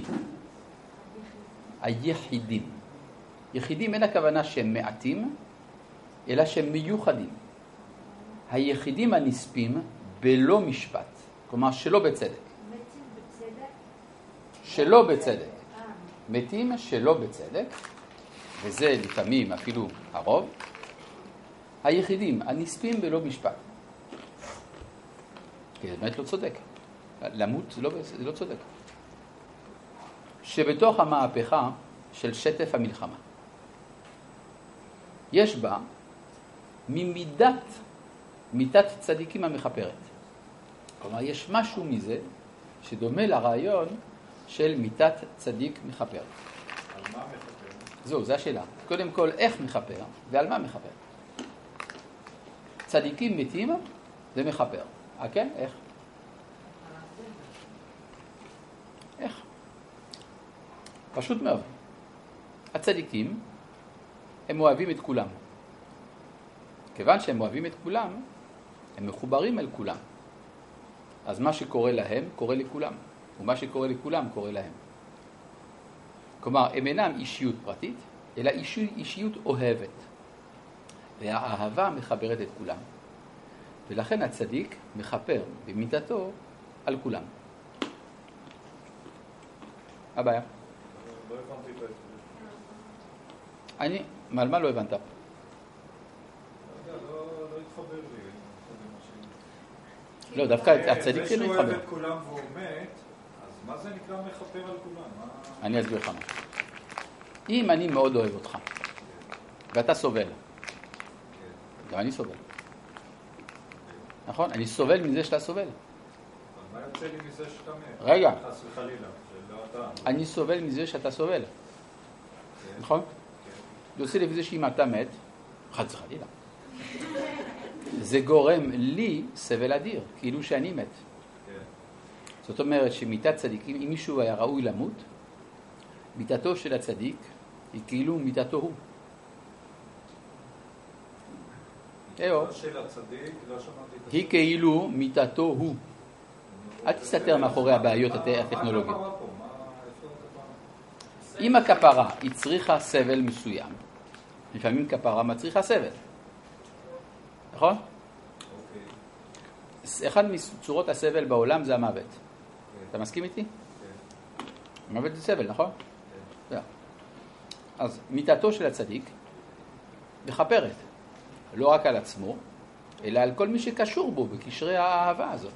היחידים. יחידים אין הכוונה שהם מעטים, אלא שהם מיוחדים. היחידים הנספים בלא משפט, כלומר שלא בצדק. מתים בצדק? שלא בצדק. מתים שלא בצדק, וזה לפעמים אפילו הרוב. היחידים הנספים בלא משפט. כי זה באמת לא צודק. למות זה לא צודק. שבתוך המהפכה של שטף המלחמה, יש בה מיתת צדיקים המחפרת. כלומר, יש משהו מזה שדומה לרעיון של מיתת צדיק מחפר. על מה מחפר? זהו, זו השאלה. קודם כל, איך מחפר ועל מה מחפר? צדיקים מתים זה מחפר. כן? איך? איך? פשוט מאוד. הצדיקים, הם אוהבים את כולם. כיוון שהם אוהבים את כולם, הם מחוברים אל כולם. אז מה שקורה להם, קורה לכולם. ומה שקורה לכולם, קורה להם. כלומר, הם אינם אישיות פרטית, אלא אישיות אוהבת. והאהבה מחברת את כולם. ולכן הצדיק מחפר במיתתו על כולם. הבעיה. לא הבנתי את ההסבר. על מה לא הבנת? לא התחבר לי. לא, דווקא הצדיק כן זה שהוא אוהב מתחבר. את כולם והוא מת, אז מה זה נקרא מחפר על כולם? אני אסביר לך משהו. אם אני מאוד אוהב אותך, ואתה סובל, גם אני סובל. נכון? אני סובל מזה שאתה סובל. אבל מה יוצא לי מזה שאתה מת? רגע. חס וחלילה, שלא אתה. אני סובל מזה שאתה סובל. נכון? יוצא לי מזה שאם אתה מת, חס וחלילה. זה גורם לי סבל אדיר, כאילו שאני מת. זאת אומרת שמיתת צדיקים, אם מישהו היה ראוי למות, מיתתו של הצדיק היא כאילו מיתתו הוא. מיתתו של הצדיק, לא שמעתי את זה. היא כאילו מיתתו הוא. אל תסתתר מאחורי הבעיות הטכנולוגיות. מה קרה פה? איפה הכפרה? אם הכפרה היא צריכה סבל מסוים, לפעמים כפרה מצריכה סבל. נכון? אוקיי. אחד מצורות הסבל בעולם זה המוות. אתה מסכים איתי? מוות זה סבל, נכון? אז מיתתו של הצדיק מכפרת, לא רק על עצמו, אלא על כל מי שקשור בו בקשרי האהבה הזאת.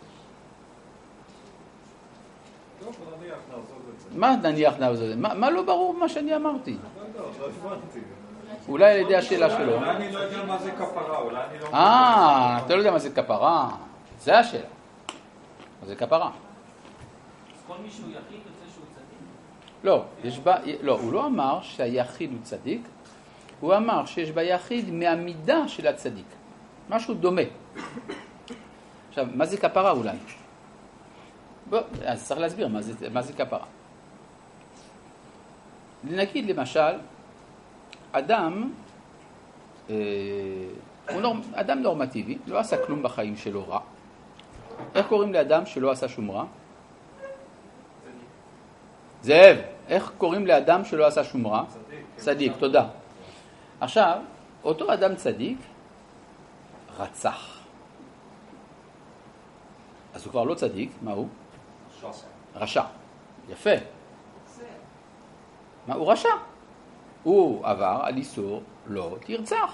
נניח נעזוב את זה. מה נניח נעזוב את זה? מה לא ברור מה שאני אמרתי? לא הבנתי. אולי על ידי השאלה שלו. אולי אני לא יודע מה זה כפרה, אולי אני לא... אתה לא יודע מה זה כפרה? זה השאלה. מה זה כפרה? אז כל מי שהוא יחיד יוצא שהוא צדיק? לא, הוא לא אמר שהיחיד הוא צדיק, הוא אמר שיש ביחיד מהמידה של הצדיק. משהו דומה. עכשיו, מה זה כפרה אולי? אז צריך להסביר מה זה כפרה. נגיד למשל, אדם נורמטיבי, לא עשה כלום בחיים שלו רע. איך קוראים לאדם שלא עשה שום רע? זאב, איך קוראים לאדם שלא עשה שום רע? צדיק, תודה. עכשיו, אותו אדם צדיק רצח. אז הוא כבר לא צדיק, מה הוא? רשע. יפה. מה הוא רשע? הוא עבר על איסור לא תרצח.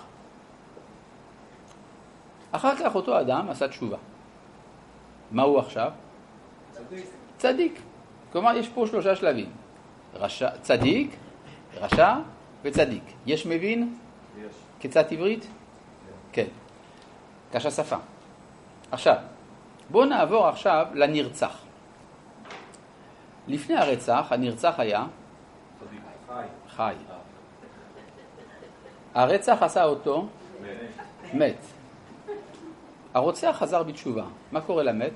אחר כך אותו אדם עשה תשובה. מה הוא עכשיו? צדיק. כלומר, יש פה 3 שלבים. צדיק, רשע וצדיק. יש מבין? יש. קצת עברית? כן. קשה שפה. עכשיו, בואו נעבור עכשיו לנרצח. לפני הרצח, הנרצח היה חי. הרצח עשה אותו מת. הרוצח חזר בתשובה. מה קורה למת?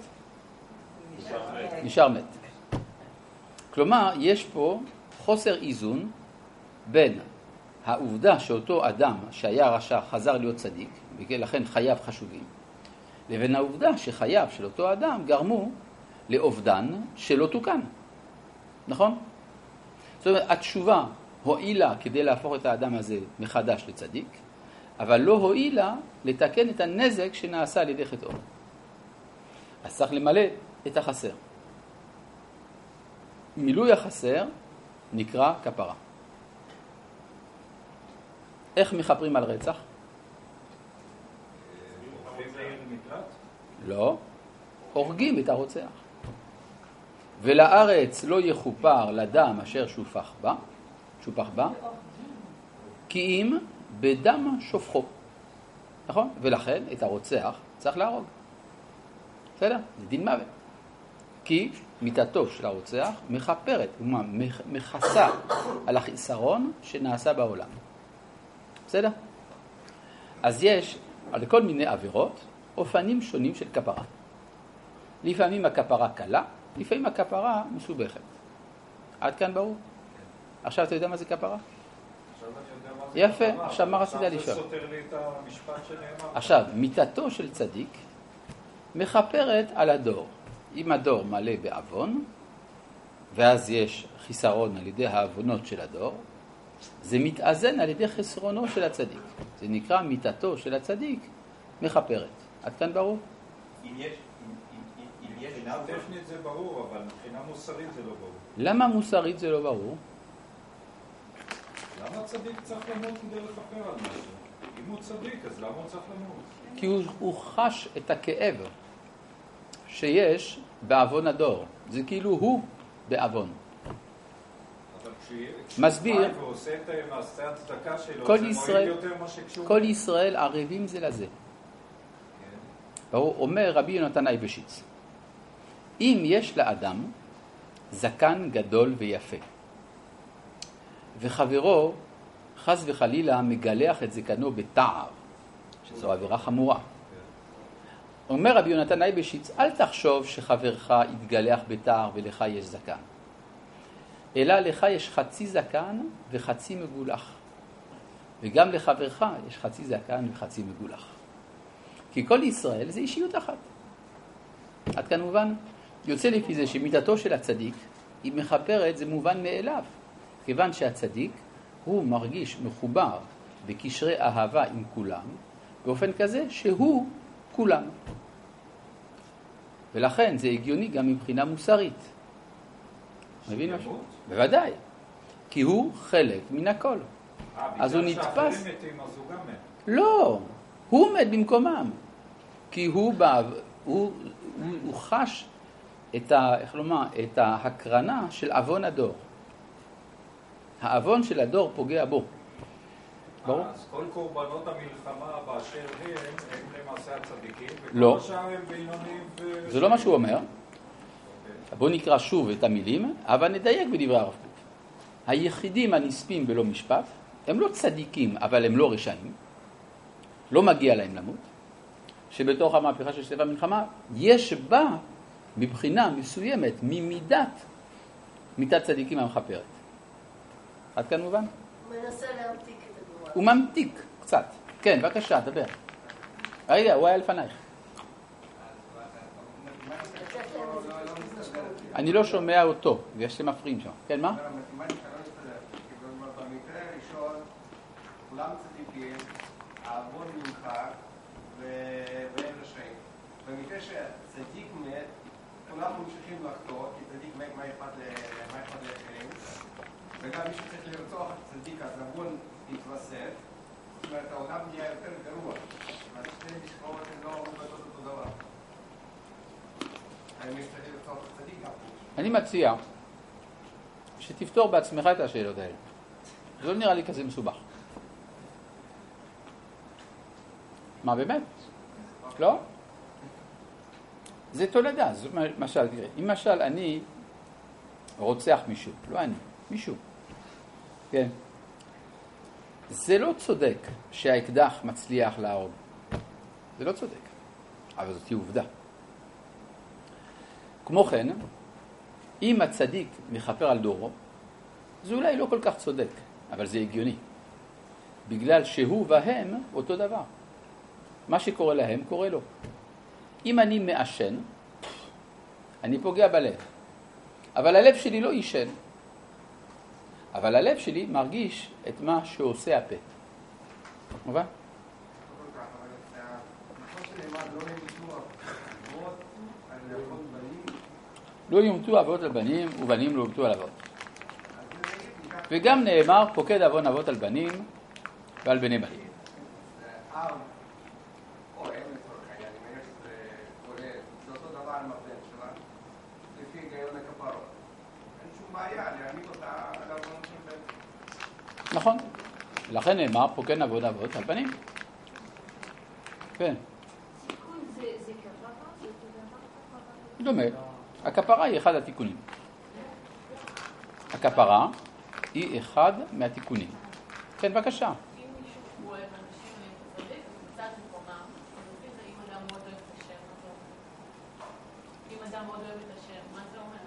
נשאר מת. כלומר, יש פה חוסר איזון בין העובדה שאותו אדם שהיה רשע חזר להיות צדיק, ולכן חייו חשובים, לבין העובדה שחייו של אותו אדם גרמו לאובדן שלא תוקן. נכון? זאת אומרת, התשובה הועילה כדי להפוך את האדם הזה מחדש לצדיק, אבל לא הועילה לתקן את הנזק שנעשה על ידי חטאו. אז צריך למלא את החסר. מילוי החסר נקרא כפרה. איך מחפרים על רצח? לא, הורגים את הרוצח. ולארץ לא יכופר לדם אשר שופך בה, כי אם בדם שופכו. נכון? ולכן את הרוצח צריך להרוג. בסדר? זה דין מוות. כי מיתתו של הרוצח מכפרת, מכסה על החיסרון שנעשה בעולם. בסדר? אז יש על כל מיני עבירות אופנים שונים של כפרה. לפעמים הכפרה קלה, לפעמים הכפרה מסובכת. עד כאן ברור? עכשיו אתה יודע מה זה כפרה? יפה, עכשיו מה רצית לשאול? זה סותר לי את המשפט שנאמר. עכשיו, מיתתו של צדיק מכפרת על הדור. אם הדור מלא בעוון, ואז יש חיסרון על ידי העוונות של הדור, זה מתאזן על ידי חסרונו של הצדיק. זה נקרא מיתתו של הצדיק מכפרת. עד כאן ברור? מבחינה טכנית זה ברור, אבל מבחינה מוסרית זה לא ברור. למה מוסרית זה לא ברור? למה צדיק צריך למות כדי לכפר על משהו? אם הוא צדיק, אז למה הוא צריך למות? כי הוא חש את הכאב שיש בעוון הדור. זה כאילו הוא בעוון. אבל מסביר. כשהוא עושה את מעשה הצדקה שלו, כל זה ישראל, מועיל יותר מה שכשהוא... כל ישראל ערבים זה לזה. ברור, אומר רבי יונתן אייבשיץ, אם יש לאדם זקן גדול ויפה, וחברו חס וחלילה מגלח את זקנו בתער, שזו עבירה חמורה. אומר רבי יונתן אייבשיץ, אל תחשוב שחברך יתגלח בתער ולך יש זקן. אלא לך יש חצי זקן וחצי מגולח. וגם לחברך יש חצי זקן וחצי מגולח. כי כל ישראל זה אישיות אחת. עד כאן מובן? יוצא לפי זה שמיתתו של הצדיק היא מכפרת, זה מובן מאליו. כיוון שהצדיק הוא מרגיש מחובר בקשרי אהבה עם כולם, באופן כזה שהוא כולם. ולכן זה הגיוני גם מבחינה מוסרית. מבין משהו? שימות? בוודאי. כי הוא חלק מן הכל. אז הוא בגלל נתפס. שאחרים מתים, אז הוא גם מת. לא, הוא מת במקומם. כי הוא חש איך לומר, את ההקרנה של אבון הדור. האבון של הדור פוגע בו. ברור? אז כל קורבנות המלחמה באשר הם למעשה הצדיקים, לא. וכל השאר הם בינונים זה לא מה שהוא אומר. בואו נקרא שוב את המילים, אבל נדייק בדברי הרב קוק. היחידים הנספים בלא משפט, הם לא צדיקים, אבל הם לא רשעים. לא מגיע להם למות. שבתוך המהפכה של סבב המלחמה, יש בה מבחינה מסוימת, מידת צדיקים המחפרת. עד כאן מובן? הוא מנסה להמתיק את הגבורה. הוא ממתיק קצת. כן, בבקשה, דבר. רגע, הוא היה לפנייך. אני לא שומע אותו, ויש שהם מפריעים שם. כן, מה? המתמטיקה לא מסתדרת, כי במקרה הראשון כולם צדיקים, העוון נמחק והם רשעים. במקרה שצדיק מת, כולם ממשיכים לחטוא, כי צדיק מת, מה אכפת לאחרים? וגם מי שצריך לרצוח את צדיק, אז העוון יתווסף. זאת אומרת, העולם נהיה יותר גרוע. אז שתי משפחות הן לא עובדות אותו דבר. האם יש צריך לרצוח את צדיק גם? אני מציע שתפתור בעצמך את השאלות האלה. זה לא נראה לי כזה מסובך. מה באמת? לא? זה תולדה. זאת למשל, תראה, אם למשל אני רוצח מישהו, לא אני, מישהו. כן. זה לא צודק שהאקדח מצליח להרוג. זה לא צודק. אבל זאת היא עובדה. כמו כן, אם הצדיק מחפר על דורו, זה אולי לא כל כך צודק, אבל זה הגיוני. בגלל שהוא והם אותו דבר. מה שקורה להם קורה לו. אם אני מאשן, אני פוגע בלב. אבל הלב שלי לא ישן. אבל הלב שלי מרגיש את מה שעושה הפה. מובן? לא יומתו אבות על בנים, ובנים לא יומתו על אבות. וגם נאמר, פוקד אבון אבות על בנים ועל בני בנים. אב או אם לצורך העניין, אני מניח שזה קורה, זה אותו דבר עם הבן שלה, לפי היגיון הכפרות. אין שום בעיה להעמיד אותה על אבון של בן. נכון. לכן נאמר, פוקד אבון אבות על בנים. כן. תיקון זה כפרה? זה דבר כפרה? דומה. הכפרה היא אחד התיקונים. הכפרה היא אחד מהתיקונים. כן, בבקשה. אם מישהו אוהב אנשים צדיק, זה קצת נכונה, אז לפי זה אם אדם מאוד אוהב את השם, מה זה אומר? אם אדם מאוד אוהב את השם, מה זה אומר?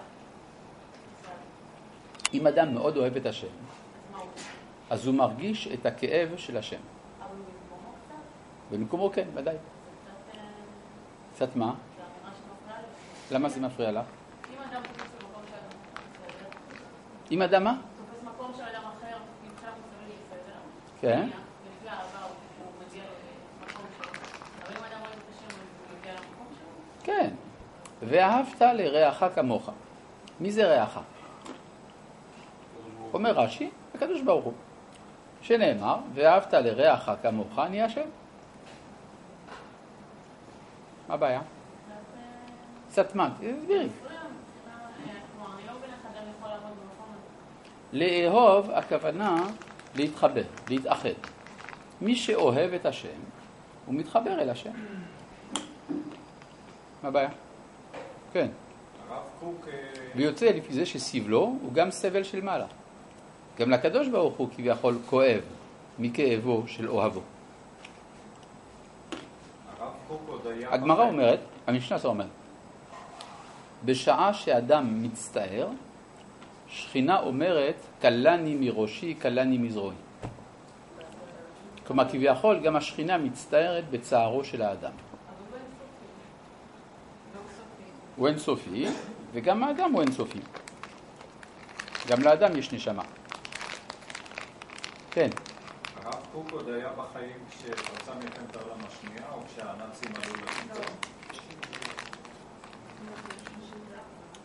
אם אדם מאוד אוהב את השם, אז מה הוא? אז הוא מרגיש את הכאב של השם. אבל הוא במקומו קצת? במקומו כן, ודאי. זה קצת מה? זה אמירה שמפריעה לי. למה זה מפריע לך? אם אדם תופס במקום של אדם בסדר, אם אדם מה? תופס מקום של אדם אחר, מבחינה מוסרית בסדר. כן. לפי העבר הוא מגיע למקום שלו. אבל אם אדם אוהב את השם, הוא מגיע למקום שלו? כן. ואהבת לרעך כמוך. מי זה רעך? אומר רש"י, הקדוש ברוך הוא. שנאמר, ואהבת לרעך כמוך, אני השם. מה הבעיה? קצת מה? תסבירי. לאהוב הכוונה להתחבר, להתאחד. מי שאוהב את השם, הוא מתחבר אל השם. מה הבעיה? כן. הרב קוק... ויוצא לפי זה שסבלו הוא גם סבל של מעלה. גם לקדוש ברוך הוא כביכול כואב מכאבו של אוהבו. הרב קוק עוד היה... הגמרא אומרת, המשנה אומרת, בשעה שאדם מצטער, שכינה אומרת, קלני מראשי, קלני מזרועי. כלומר, כביכול גם השכינה מצטערת בצערו של האדם. הוא אינסופי, וגם האדם הוא אינסופי. גם לאדם יש נשמה. כן. הרב קוק עוד היה בחיים כשפרצה מלחמת העולם השנייה, או כשהנאצים עלו לשלטון?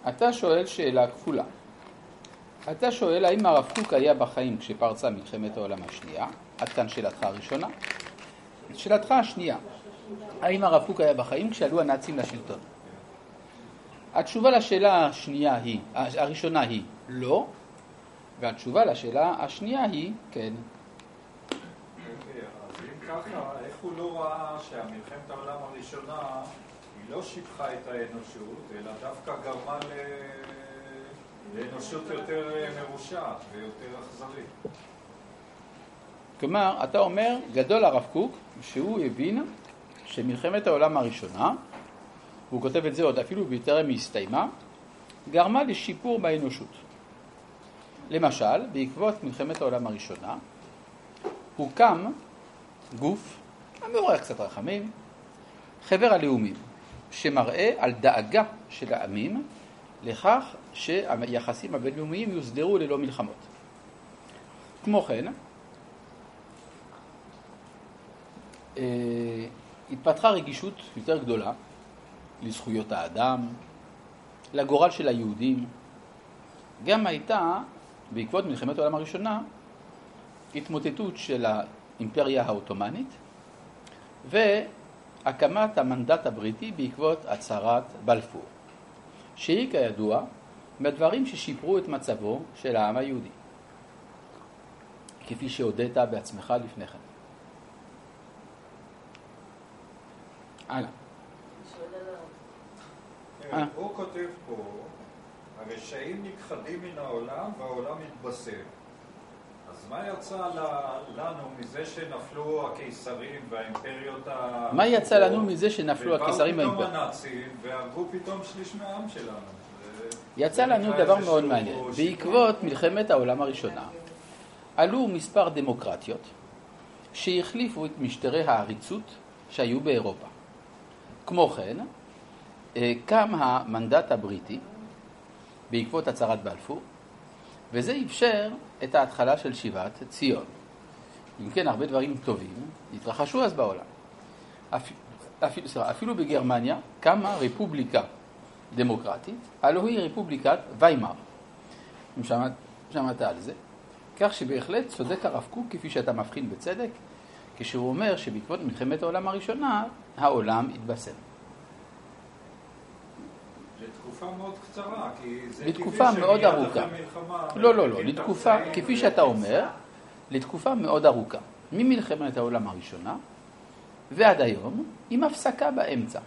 אתה שואל שאלה כפולה. אתה שואל האם הרב קוק היה בחיים כשפרצה מלחמת העולם השנייה? עד כאן שאלתך הראשונה. שאלתך השנייה, האם הרב קוק היה בחיים כשעלו הנאצים לשלטון? התשובה לשאלה הראשונה היא לא, והתשובה לשאלה השנייה היא כן. אז אם ככה, איך הוא לא ראה שהמלחמת העולם הראשונה היא לא שיבחה את האנושות, אלא דווקא גרמה לאנושות יותר מרושעת ויותר אכזרית? כלומר, אתה אומר, גדול הרב קוק, שהוא הבין שמלחמת העולם הראשונה, הוא כותב את זה עוד אפילו בטרם הסתיימה, גרמה לשיפור באנושות. למשל, בעקבות מלחמת העולם הראשונה, הוקם גוף, המעורר קצת רחמים, חבר הלאומים, שמראה על דאגה של העמים לכך שהיחסים הבינלאומיים יוסדרו ללא מלחמות. כמו כן, התפתחה רגישות יותר גדולה לזכויות האדם, לגורל של היהודים. גם הייתה, בעקבות מלחמת העולם הראשונה, התמוטטות של האימפריה העות'מאנית והקמת המנדט הבריטי בעקבות הצהרת בלפור, שהיא כידוע מהדברים ששיפרו את מצבו של העם היהודי, כפי שהודית בעצמך לפני כן. הלאה. הוא כותב פה, הרשעים נכחדים מן העולם והעולם מתבשר. אז מה יצא לנו מזה שנפלו הקיסרים והאימפריות מה יצא לנו מזה שנפלו הקיסרים והאימפריות? ובאו פתאום הנאצים והרגו פתאום שליש מהעם שלנו. יצא לנו דבר מאוד מעניין. בעקבות מלחמת העולם הראשונה עלו מספר דמוקרטיות שהחליפו את משטרי העריצות שהיו באירופה. כמו כן, קם המנדט הבריטי בעקבות הצהרת בלפור, וזה אפשר את ההתחלה של שיבת ציון. אם כן, הרבה דברים טובים התרחשו אז בעולם. אפילו בגרמניה קמה רפובליקה דמוקרטית, הלוא היא רפובליקת ויימאר. אם שמעת על זה, כך שבהחלט צודק הרב קוק, כפי שאתה מבחין בצדק, כשהוא אומר שבעקבות מלחמת העולם הראשונה, העולם התבשם. לתקופה מאוד קצרה, כי זה לתקופה מאוד ארוכה. לא, לתקופה, כפי שאתה אומר, לתקופה מאוד ארוכה. ממלחמת העולם הראשונה ועד היום, עם הפסקה באמצע.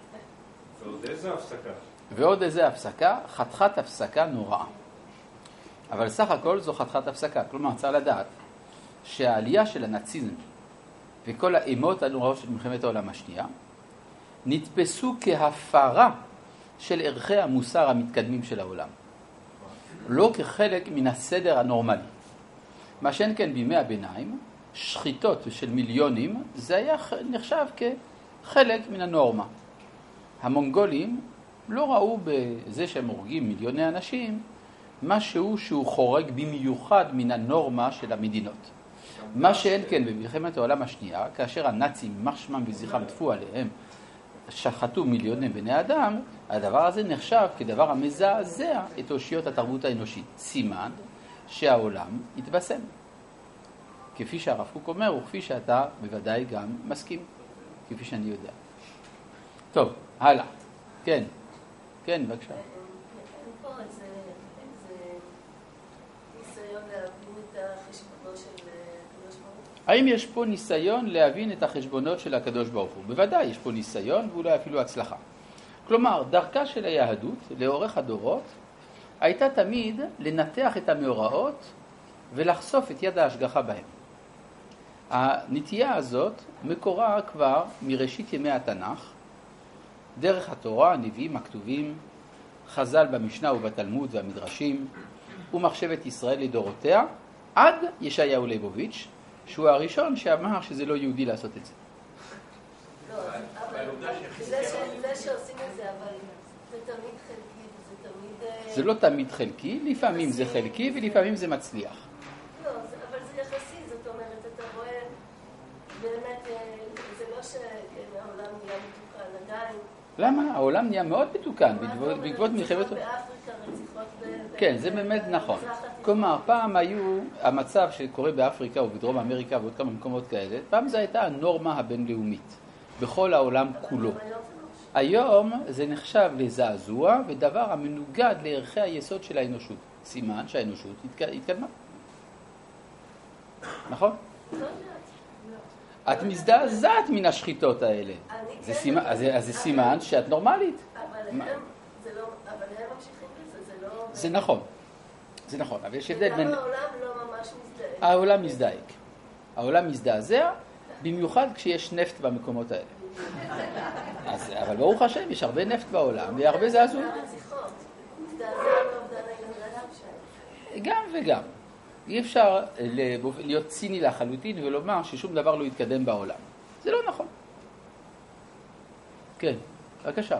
ועוד איזה הפסקה? חתיכת הפסקה נוראה. אבל סך הכל זו חתיכת הפסקה. כלומר, צריך לדעת שהעלייה של הנאציזם וכל האימות הנוראות של מלחמת העולם השנייה נתפסו כהפרה של ערכי המוסר המתקדמים של העולם. לא כחלק מן הסדר הנורמלי. מה שאין כן בימי הביניים, שחיטות של מיליונים, זה היה נחשב כחלק מן הנורמה. המונגולים לא ראו בזה שהם הורגים מיליוני אנשים, משהו שהוא חורג במיוחד מן הנורמה של המדינות. מה שאין כן במלחמת העולם השנייה, כאשר הנאצים, יימח שמם וזכרם, טפו עליהם, שחטו מיליוני בני אדם, הדבר הזה נחשב כדבר המזעזע את אושיות התרבות האנושית. סימן שהעולם התבשם. כפי שהרב קוק אומר, וכפי שאתה בוודאי גם מסכים, כפי שאני יודע. טוב, הלאה. כן, בבקשה. אין פה איזה ניסיון להבין את החשבונות של הקדוש ברוך הוא? האם יש פה ניסיון להבין את החשבונות של הקדוש ברוך הוא? בוודאי יש פה ניסיון ואולי אפילו הצלחה. כלומר, דרכה של היהדות לאורך הדורות הייתה תמיד לנתח את המאורעות ולחשוף את יד ההשגחה בהם. הנטייה הזאת מקורה כבר מראשית ימי התנ"ך, דרך התורה, הנביאים, הכתובים, חז"ל במשנה ובתלמוד והמדרשים, ומחשבת ישראל לדורותיה, עד ישעיהו ליבוביץ', שהוא הראשון שאמר שזה לא יהודי לעשות את זה. לא, אבל זה שעושים את זה, אבל זה תמיד חלקי, זה תמיד... זה לא תמיד חלקי, לפעמים זה חלקי ולפעמים זה מצליח. לא, אבל זה יחסי, זאת אומרת, אתה רואה, באמת, זה לא שהעולם נהיה מתוקן עדיין, למה? העולם נהיה מאוד מתוקן בעקבות מלחמת... באפריקה רציחות כן, זה באמת נכון. כלומר, פעם היו, המצב שקורה באפריקה ובדרום אמריקה ועוד כמה מקומות כאלה, פעם זו הייתה הנורמה הבינלאומית בכל העולם כולו. היום זה נחשב לזעזוע ודבר המנוגד לערכי היסוד של האנושות. סימן שהאנושות התקדמה. נכון? את מזדעזעת מן השחיטות האלה. אז זה סימן שאת נורמלית. אבל הם ממשיכים בזה, זה לא... זה נכון. זה נכון, אבל יש הבדל בין... וגם העולם לא ממש מזדעק. העולם מזדעק. העולם מזדעזע, במיוחד כשיש נפט במקומות האלה. אבל ברוך השם, יש הרבה נפט בעולם, והרבה זעזוע. גם וגם. אי אפשר להיות ציני לחלוטין ולומר ששום דבר לא יתקדם בעולם. זה לא נכון. כן, בבקשה.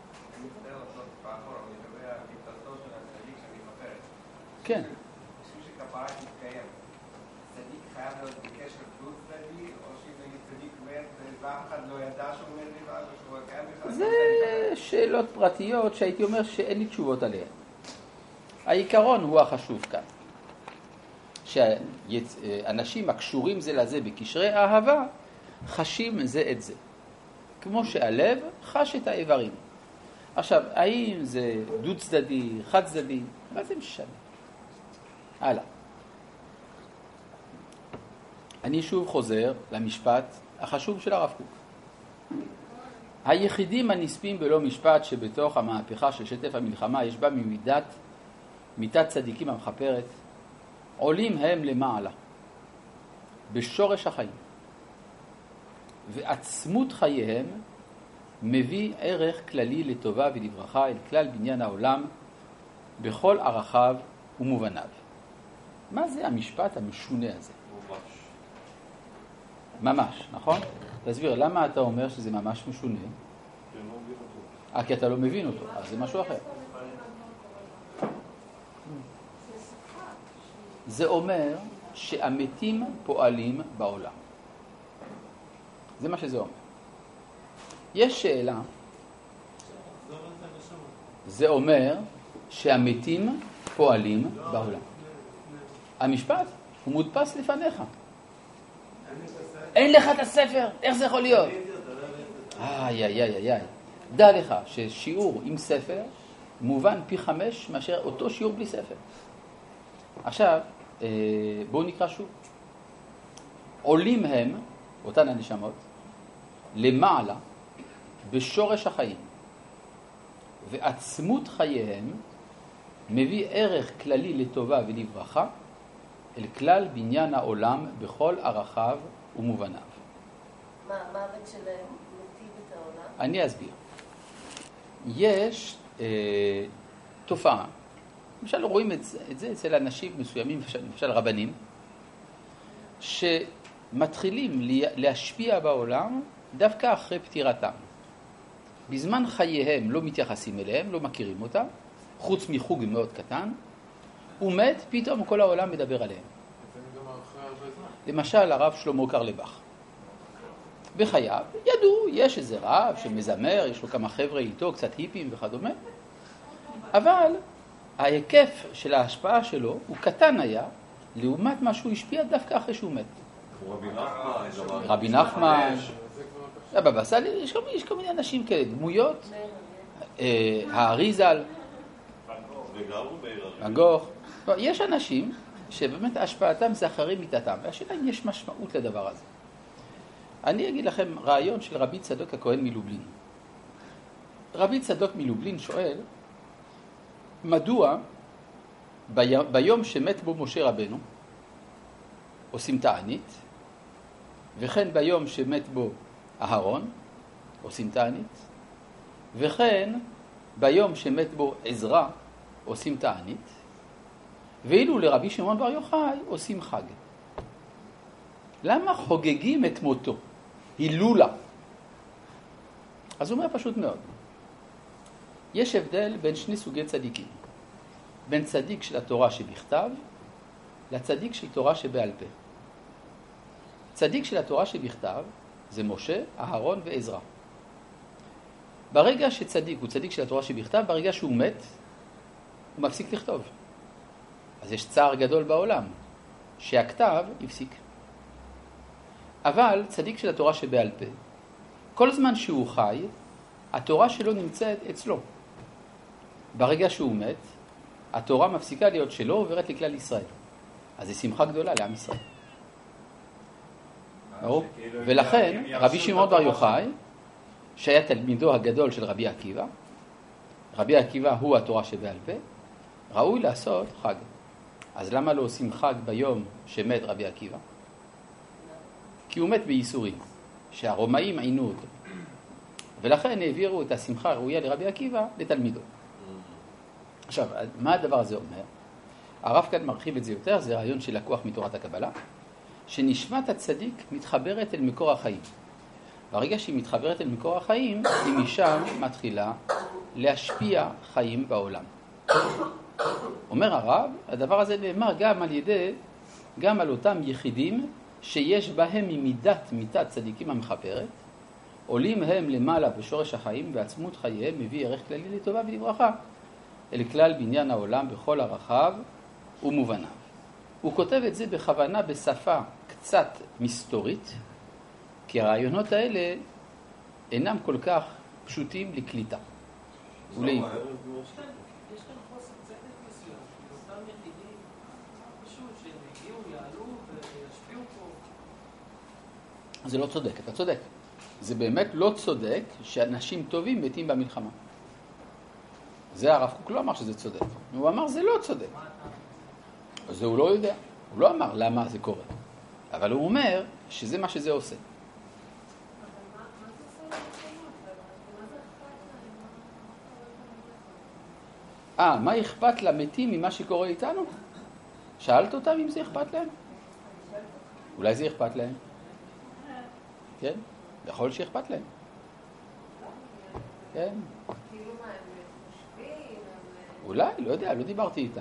כן. בשביל שכפרה תתקיים, צדיק חייב להיות בקשר דו צדדי, או שאם צדיק מת ואף אחד לא ידע שהוא מת לבד, או שהוא קיים בכלל? זה שאלות פרטיות שהייתי אומר שאין לי תשובות עליהן. העיקרון הוא החשוב כאן. שאנשים הקשורים זה לזה בקשרי אהבה, חשים זה את זה. כמו שהלב חש את האיברים. עכשיו, האם זה דו צדדי, חד צדדי? מה זה משנה? הלאה. אני שוב חוזר למשפט החשוב של הרב קוק. היחידים הנספים בלא משפט שבתוך המהפכה של שטף המלחמה יש בה מיתת צדיקים המחפרת, עולים הם למעלה, בשורש החיים. ועצמות חייהם מביא ערך כללי לטובה ולברכה אל כלל בניין העולם בכל ערכיו ומובניו. מה זה המשפט המשונה הזה? ממש, נכון? תסביר, למה אתה אומר שזה ממש משונה? כי אתה לא מבין אותו, אז זה משהו אחר. זה אומר שהמתים פועלים בעולם. זה מה שזה אומר. יש שאלה, זה אומר שהמתים פועלים בעולם. המשפט הוא מודפס לפניך. אין לך את הספר, איך זה יכול להיות? איי. דע לך ששיעור עם ספר מובן פי 5 מאשר אותו שיעור בלי ספר. עכשיו, בואו נקרא שוב. עולים הם, אותן הנשמות, למעלה בשורש החיים, ועצמות חייהם מביא ערך כללי לטובה ולברכה אל כלל בניין העולם בכל ערכיו ומובניו. מה המוות שלהם מטיב את העולם? אני אסביר. יש תופעה, למשל רואים את זה אצל אנשים מסוימים, למשל רבנים, שמתחילים להשפיע בעולם דווקא אחרי פטירתם. בזמן חייהם לא מתייחסים אליהם, לא מכירים אותם, חוץ מחוג מאוד קטן, הוא מת, פתאום כל העולם מדבר עליהם. למשל הרב שלמה קרליבך. בחייו ידעו, יש איזה רב שמזמר, יש לו כמה חבר'ה איתו, קצת היפים וכדומה, אבל ההיקף של ההשפעה שלו הוא קטן היה, לעומת מה שהוא השפיע דווקא אחרי שהוא מת. רבי נחמן, בבא סאלי, יש כל מיני אנשים כאלה, דמויות, האריזל, ואן גוך. יש אנשים שבאמת השפעתם זה אחרי מיתתם, והשאלה אם יש משמעות לדבר הזה. אני אגיד לכם רעיון של רבי צדוק הכהן מלובלין. רבי צדוק מלובלין שואל, מדוע ביום שמת בו משה רבנו עושים תענית, וכן ביום שמת בו אהרון עושים תענית, וכן ביום שמת בו עזרא עושים תענית, ואילו לרבי שמעון בר יוחאי עושים חג. למה חוגגים את מותו? הילולה. אז הוא אומר פשוט מאוד. יש הבדל בין שני סוגי צדיקים. בין צדיק של התורה שבכתב, לצדיק של תורה שבעל פה. צדיק של התורה שבכתב זה משה, אהרון ועזרא. ברגע שצדיק הוא צדיק של התורה שבכתב, ברגע שהוא מת, הוא מפסיק לכתוב. אז יש צער גדול בעולם, שהכתב יפסיק. אבל צדיק של התורה שבעל פה, כל זמן שהוא חי, התורה שלו נמצאת אצלו. ברגע שהוא מת, התורה מפסיקה להיות שלו, עוברת לכלל ישראל. אז זו שמחה גדולה לעם ישראל. ולכן רבי שמעון בר יוחאי, שהיה תלמידו הגדול של רבי עקיבא, רבי עקיבא הוא התורה שבעל פה, ראוי לעשות חג. אז למה לא עושים חג ביום שמת רבי עקיבא? כי הוא מת בייסורים, שהרומאים עינו אותו. ולכן העבירו את השמחה הראויה לרבי עקיבא לתלמידו. עכשיו, מה הדבר הזה אומר? הרב כאן מרחיב את זה יותר, זה רעיון שלקוח מתורת הקבלה, שנשמת הצדיק מתחברת אל מקור החיים. ברגע שהיא מתחברת אל מקור החיים, היא משם מתחילה להשפיע חיים בעולם. אומר הרב, הדבר הזה נאמר גם על אותם יחידים שיש בהם מיתת צדיקים המחפרת, עולים הם למעלה בשורש החיים ועצמות חייהם מביא ערך כללי לטובה ולברכה, אל כלל בניין העולם בכל הרחב ומובניו. הוא כותב את זה בכוונה בשפה קצת מסתורית, כי הרעיונות האלה אינם כל כך פשוטים לקליטה. יש כאן חוסר צדק מסוים, אותם יחידים, פשוט שהם הגיעו, יעלו וישפיעו פה. זה לא צודק, אתה צודק. זה באמת לא צודק שאנשים טובים מתים במלחמה. זה הרב קוק לא אמר שזה צודק. הוא אמר זה לא צודק. אז זה הוא לא יודע. הוא לא אמר למה זה קורה. אבל הוא אומר שזה מה שזה עושה. מה אכפת למתים ממה שקורה איתנו? שאלת אותם אם זה אכפת להם? אולי זה אכפת להם? כן? יכול שאכפת להם. כן. אולי, לא יודע, לא דיברתי איתם.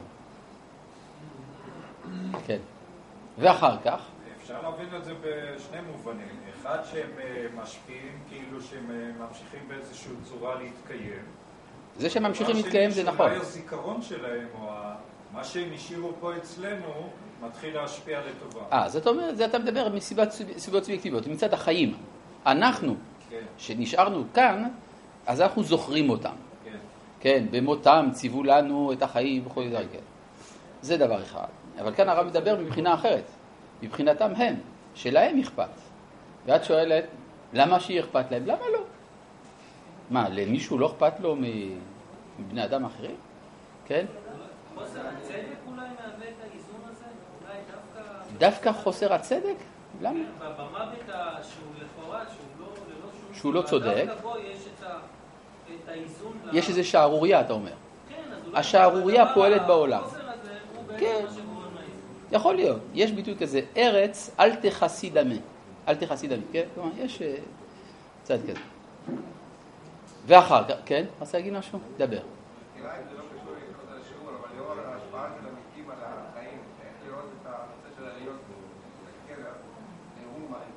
כן. ואחר כך? אפשר להבין את זה בשני מובנים. אחד שהם משפיעים, כאילו שהם ממשיכים באיזושהי צורה להתקיים. זה שהם ממשיכים להתקיים זה נכון. אולי הזיכרון שלהם, או מה שהם השאירו פה אצלנו, מתחיל להשפיע לטובה. זאת אומרת, זה אתה מדבר מסיבות סובייקטיביות, מצד החיים. אנחנו, שנשארנו כאן, אז אנחנו זוכרים אותם. כן, במותם ציוו לנו את החיים וכל דבר. זה דבר אחד. אבל כאן הרב מדבר מבחינה אחרת. מבחינתם הם, שלהם אכפת. ואת שואלת, למה שהיא אכפת להם? למה לא? מה, למישהו לא אכפת לו מבני אדם אחרים? כן? חוסר הצדק אולי מהווה את האיזון הזה? אולי דווקא חוסר הצדק? למה? במוות שהוא לכאורה, שהוא לא צודק. דווקא בו יש את האיזון. יש איזה שערוריה, אתה אומר. כן, אז אולי... השערוריה פועלת בעולם. החוסר הזה הוא בעצם כן. מה שגורם לאיזון. יכול להיות. יש ביטוי כזה, ארץ אל תחסי דמה. אל תחסי דמה, כן? כלומר, יש צד כזה. ואחר כך, כן? רוצה להגיד משהו? דבר. אולי זה לא קשור לקרוא את השיעור, אבל לאור ההשפעה של המתים על החיים, איך לראות את הנושא של העליות בקרע, נאום מים.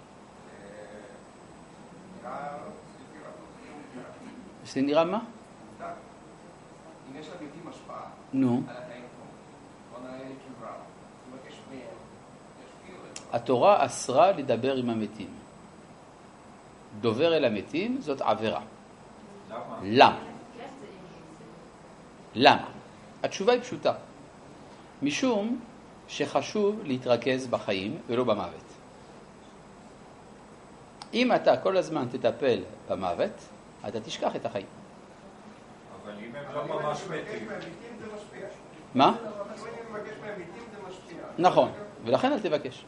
זה נראה מה? אם יש למתים השפעה נו. על החיים פה, בוא נראה כברה, תבקש מהם, ישפיעו את זה. התורה אסרה לדבר עם המתים. דובר אל המתים זאת עבירה. למה? למה? התשובה היא פשוטה. משום שחשוב להתרכז בחיים ולא במוות. אם אתה כל הזמן תטפל במוות, אתה תשכח את החיים. אבל אם הם לא ממש מתים. מה? משפיע. נכון, ולכן אל תבקש.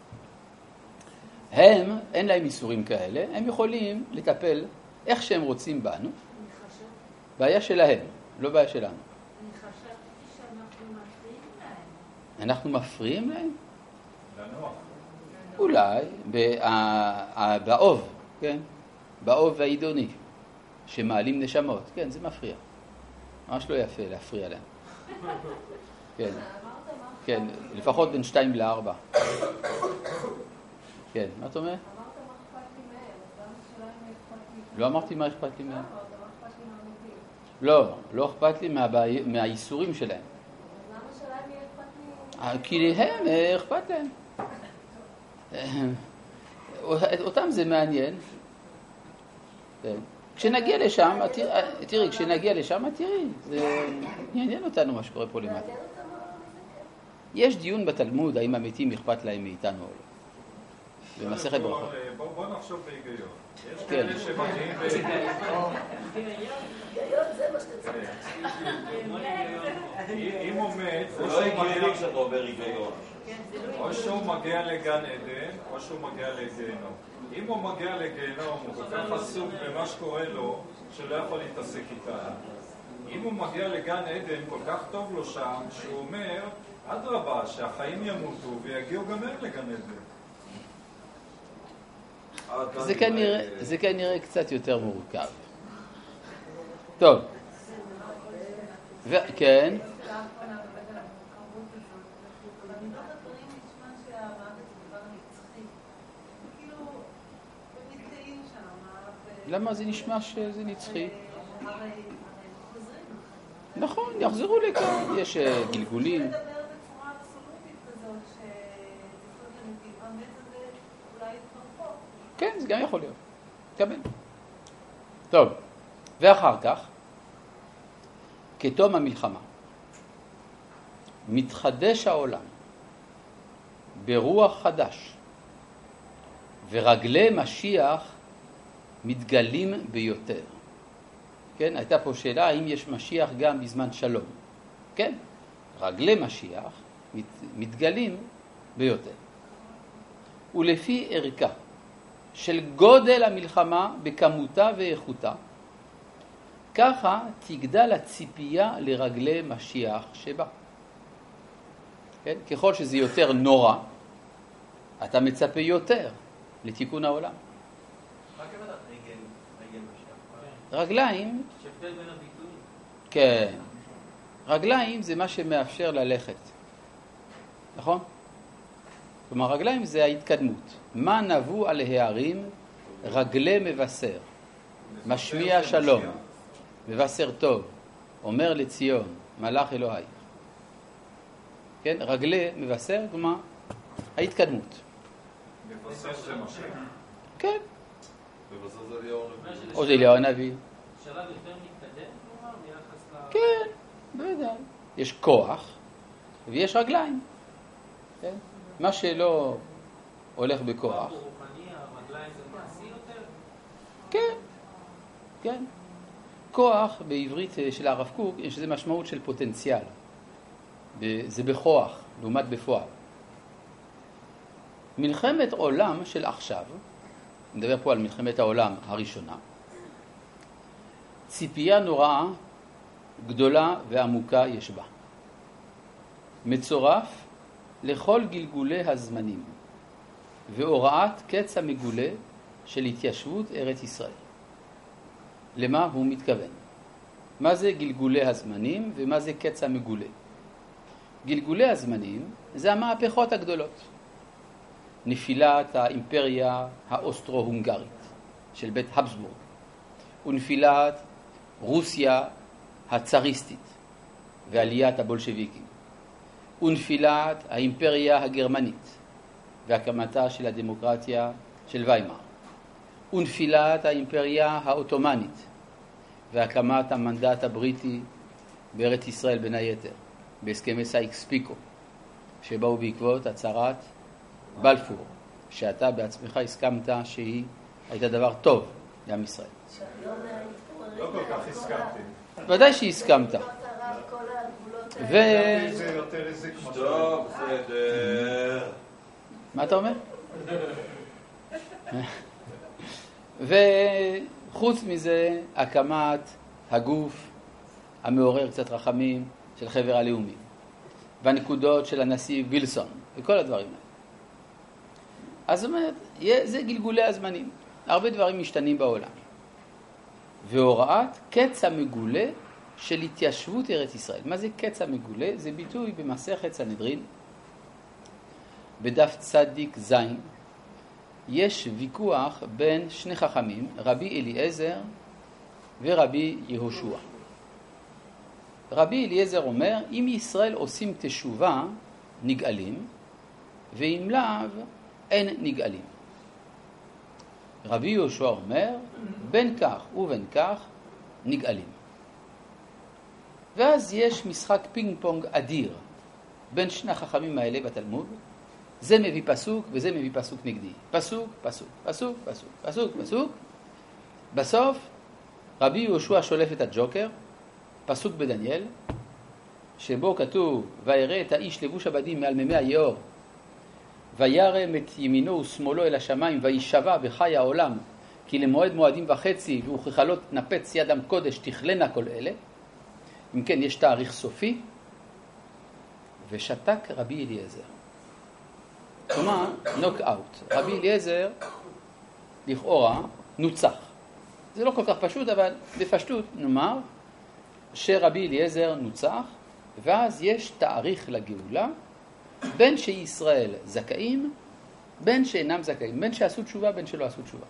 הם, אין להם איסורים כאלה, הם יכולים לטפל איך שהם רוצים בנו. בעיה שלהם, לא בעיה שלנו. אני חשבתי שאנחנו מפריעים להם. אנחנו מפריעים להם? לנוח. אולי, באוב, כן? באוב והעידוני, שמעלים נשמות, כן, זה מפריע. ממש לא יפה להפריע להם. כן, כן, לפחות בין 2 ל-4. כן, מה אתה אומר? אמרת מה אכפת לי מהם, אז למה שלהם אכפת לי לא אמרתי מה אכפת לי מהם. לא אכפת לי מהמתים. לא אכפת לי מהאיסורים שלהם. למה שלהם יהיה אכפת לי? כי להם אכפת להם. אותם זה מעניין. כן. כשנגיע לשם, תראי, זה יעניין אותנו מה שקורה פה למטה. יש דיון בתלמוד, האם המתים אכפת להם מאיתנו או לא. במסכת ברכות. בוא נחשוב בהיגיון. יש כן. כאלה שמגיעים היגיון זה מה שאתה צריך. אם הוא מת, זה לא הגיוני כשאתה עובר היגיון. או שהוא מגיע לגן עדן, או שהוא מגיע לגיהנום. אם הוא מגיע לגיהנום, הוא כל כך עסוק במה שקורה לו, שלא יכול להתעסק איתה. אם הוא מגיע לגן עדן, כל כך טוב לו שם, שהוא אומר, אדרבה, שהחיים ימותו ויגיעו גם הם לגן עדן. זה כנראה קצת יותר מורכב. טוב. כן. למה זה נשמע שזה נצחי? נכון, יחזרו לכאן, יש גלגולים. כן, זה גם יכול להיות. קבל. טוב, ואחר כך, כתום המלחמה, מתחדש העולם ברוח חדש, ורגלי משיח מתגלים ביותר. כן, הייתה פה שאלה, האם יש משיח גם בזמן שלום? כן, רגלי משיח מתגלים ביותר. ולפי ערכה של גודל המלחמה בכמותה ואיכותה, ככה תגדל הציפייה לרגלי משיח שבא. כן? ככל שזה יותר נורא, אתה מצפה יותר לתיקון העולם. מה כמובן רגל משיח? רגליים, שהבדל בין הביטויים. כן. רגליים זה מה שמאפשר ללכת. נכון? כלומר, רגליים זה ההתקדמות. מה נבוא על ההרים? רגלי מבשר. משמיע שלום. מבשר טוב. אומר לציון, מלאך אלוהי. כן? רגלי מבשר, כלומר, ההתקדמות. מבשר זה משיח. כן. ובסוף זה אליהו הנביא. או זה אליהו הנביא. שלב יותר מתקדם, כלומר, ביחס ל... כן, בוודאי. יש כוח ויש רגליים. כן? מה שלא הולך בכוח. רוחני, הרגליים זה מעשי יותר? כן, כן. כוח בעברית של הרב קוק, יש לזה משמעות של פוטנציאל. זה בכוח, לעומת בפועל. מלחמת עולם של עכשיו, נדבר פה על מלחמת העולם הראשונה, ציפייה נוראה, גדולה ועמוקה יש בה. מצורף לכל גלגולי הזמנים, והוראת קץ המגולה של התיישבות ארץ ישראל. למה הוא מתכוון? מה זה גלגולי הזמנים ומה זה קץ המגולה? גלגולי הזמנים זה המהפכות הגדולות. נפילת האימפריה האוסטרו-הונגרית של בית habsburg, ונפילת רוסיה הצאריסטית ועליית הבולשביקים, ונפילת האימפריה הגרמנית והקמתה של הדמוקרטיה של ויימאר, ונפילת האימפריה האוטומנית והקמת המנדט הבריטי בארץ ישראל בין היתר, בהסכמי סייקס-פיקו, שבאו בעקבות הצהרת בלפור, שאתה בעצמך הסכמת שהיא הייתה דבר טוב לעם ישראל. לא כל כך הסכמתי. ודאי שהסכמת. זה יותר איזה כמו טוב, בסדר. מה אתה אומר? וחוץ מזה, הקמת הגוף המעורר קצת רחמים של חבר הלאומים, והנקודות של הנשיא וילסון, וכל הדברים האלה. אז זאת אומרת, זה גלגולי הזמנים. הרבה דברים משתנים בעולם. והוראת קץ המגולה של התיישבות ארץ ישראל. מה זה קץ המגולה? זה ביטוי במסכת סנהדרין, בדף צדיק זין, יש ויכוח בין שני חכמים, רבי אליעזר ורבי יהושע. רבי אליעזר אומר, אם ישראל עושים תשובה, נגאלים, ואם לאו, אין נגאלים. רבי יהושע אומר, בין כך ובין כך, נגאלים. ואז יש משחק פינג פונג אדיר בין שני החכמים האלה בתלמוד. זה מביא פסוק וזה מביא פסוק נגדי. פסוק, פסוק, פסוק, פסוק, פסוק, פסוק. בסוף רבי יהושע שולף את הג'וקר, פסוק בדניאל, שבו כתוב, וירא את האיש לבוש הבדים מעל מימי היאור, וירם את ימינו ושמאלו אל השמיים, וישבע וחי העולם, כי למועד מועדים וחצי, וככלות נפץ ידם קודש תכלנה כל אלה. אם כן, יש תאריך סופי, ושתק רבי אליעזר. כלומר, נוק אאוט. רבי אליעזר, לכאורה, נוצח. זה לא כל כך פשוט, אבל בפשטות נאמר שרבי אליעזר נוצח, ואז יש תאריך לגאולה, בין שישראל זכאים, בין שאינם זכאים, בין שעשו תשובה, בין שלא עשו תשובה.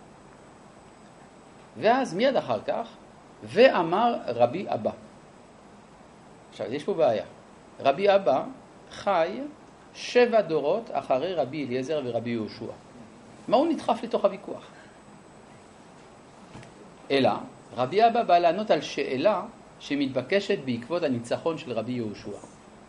ואז מיד אחר כך, ואמר רבי אבא. עכשיו, יש פה בעיה. רבי אבא חי 7 דורות אחרי רבי אליעזר ורבי יהושע. מה הוא נדחף לתוך הוויכוח? אלא, רבי אבא בא לענות על שאלה שמתבקשת בעקבות הניצחון של רבי יהושע.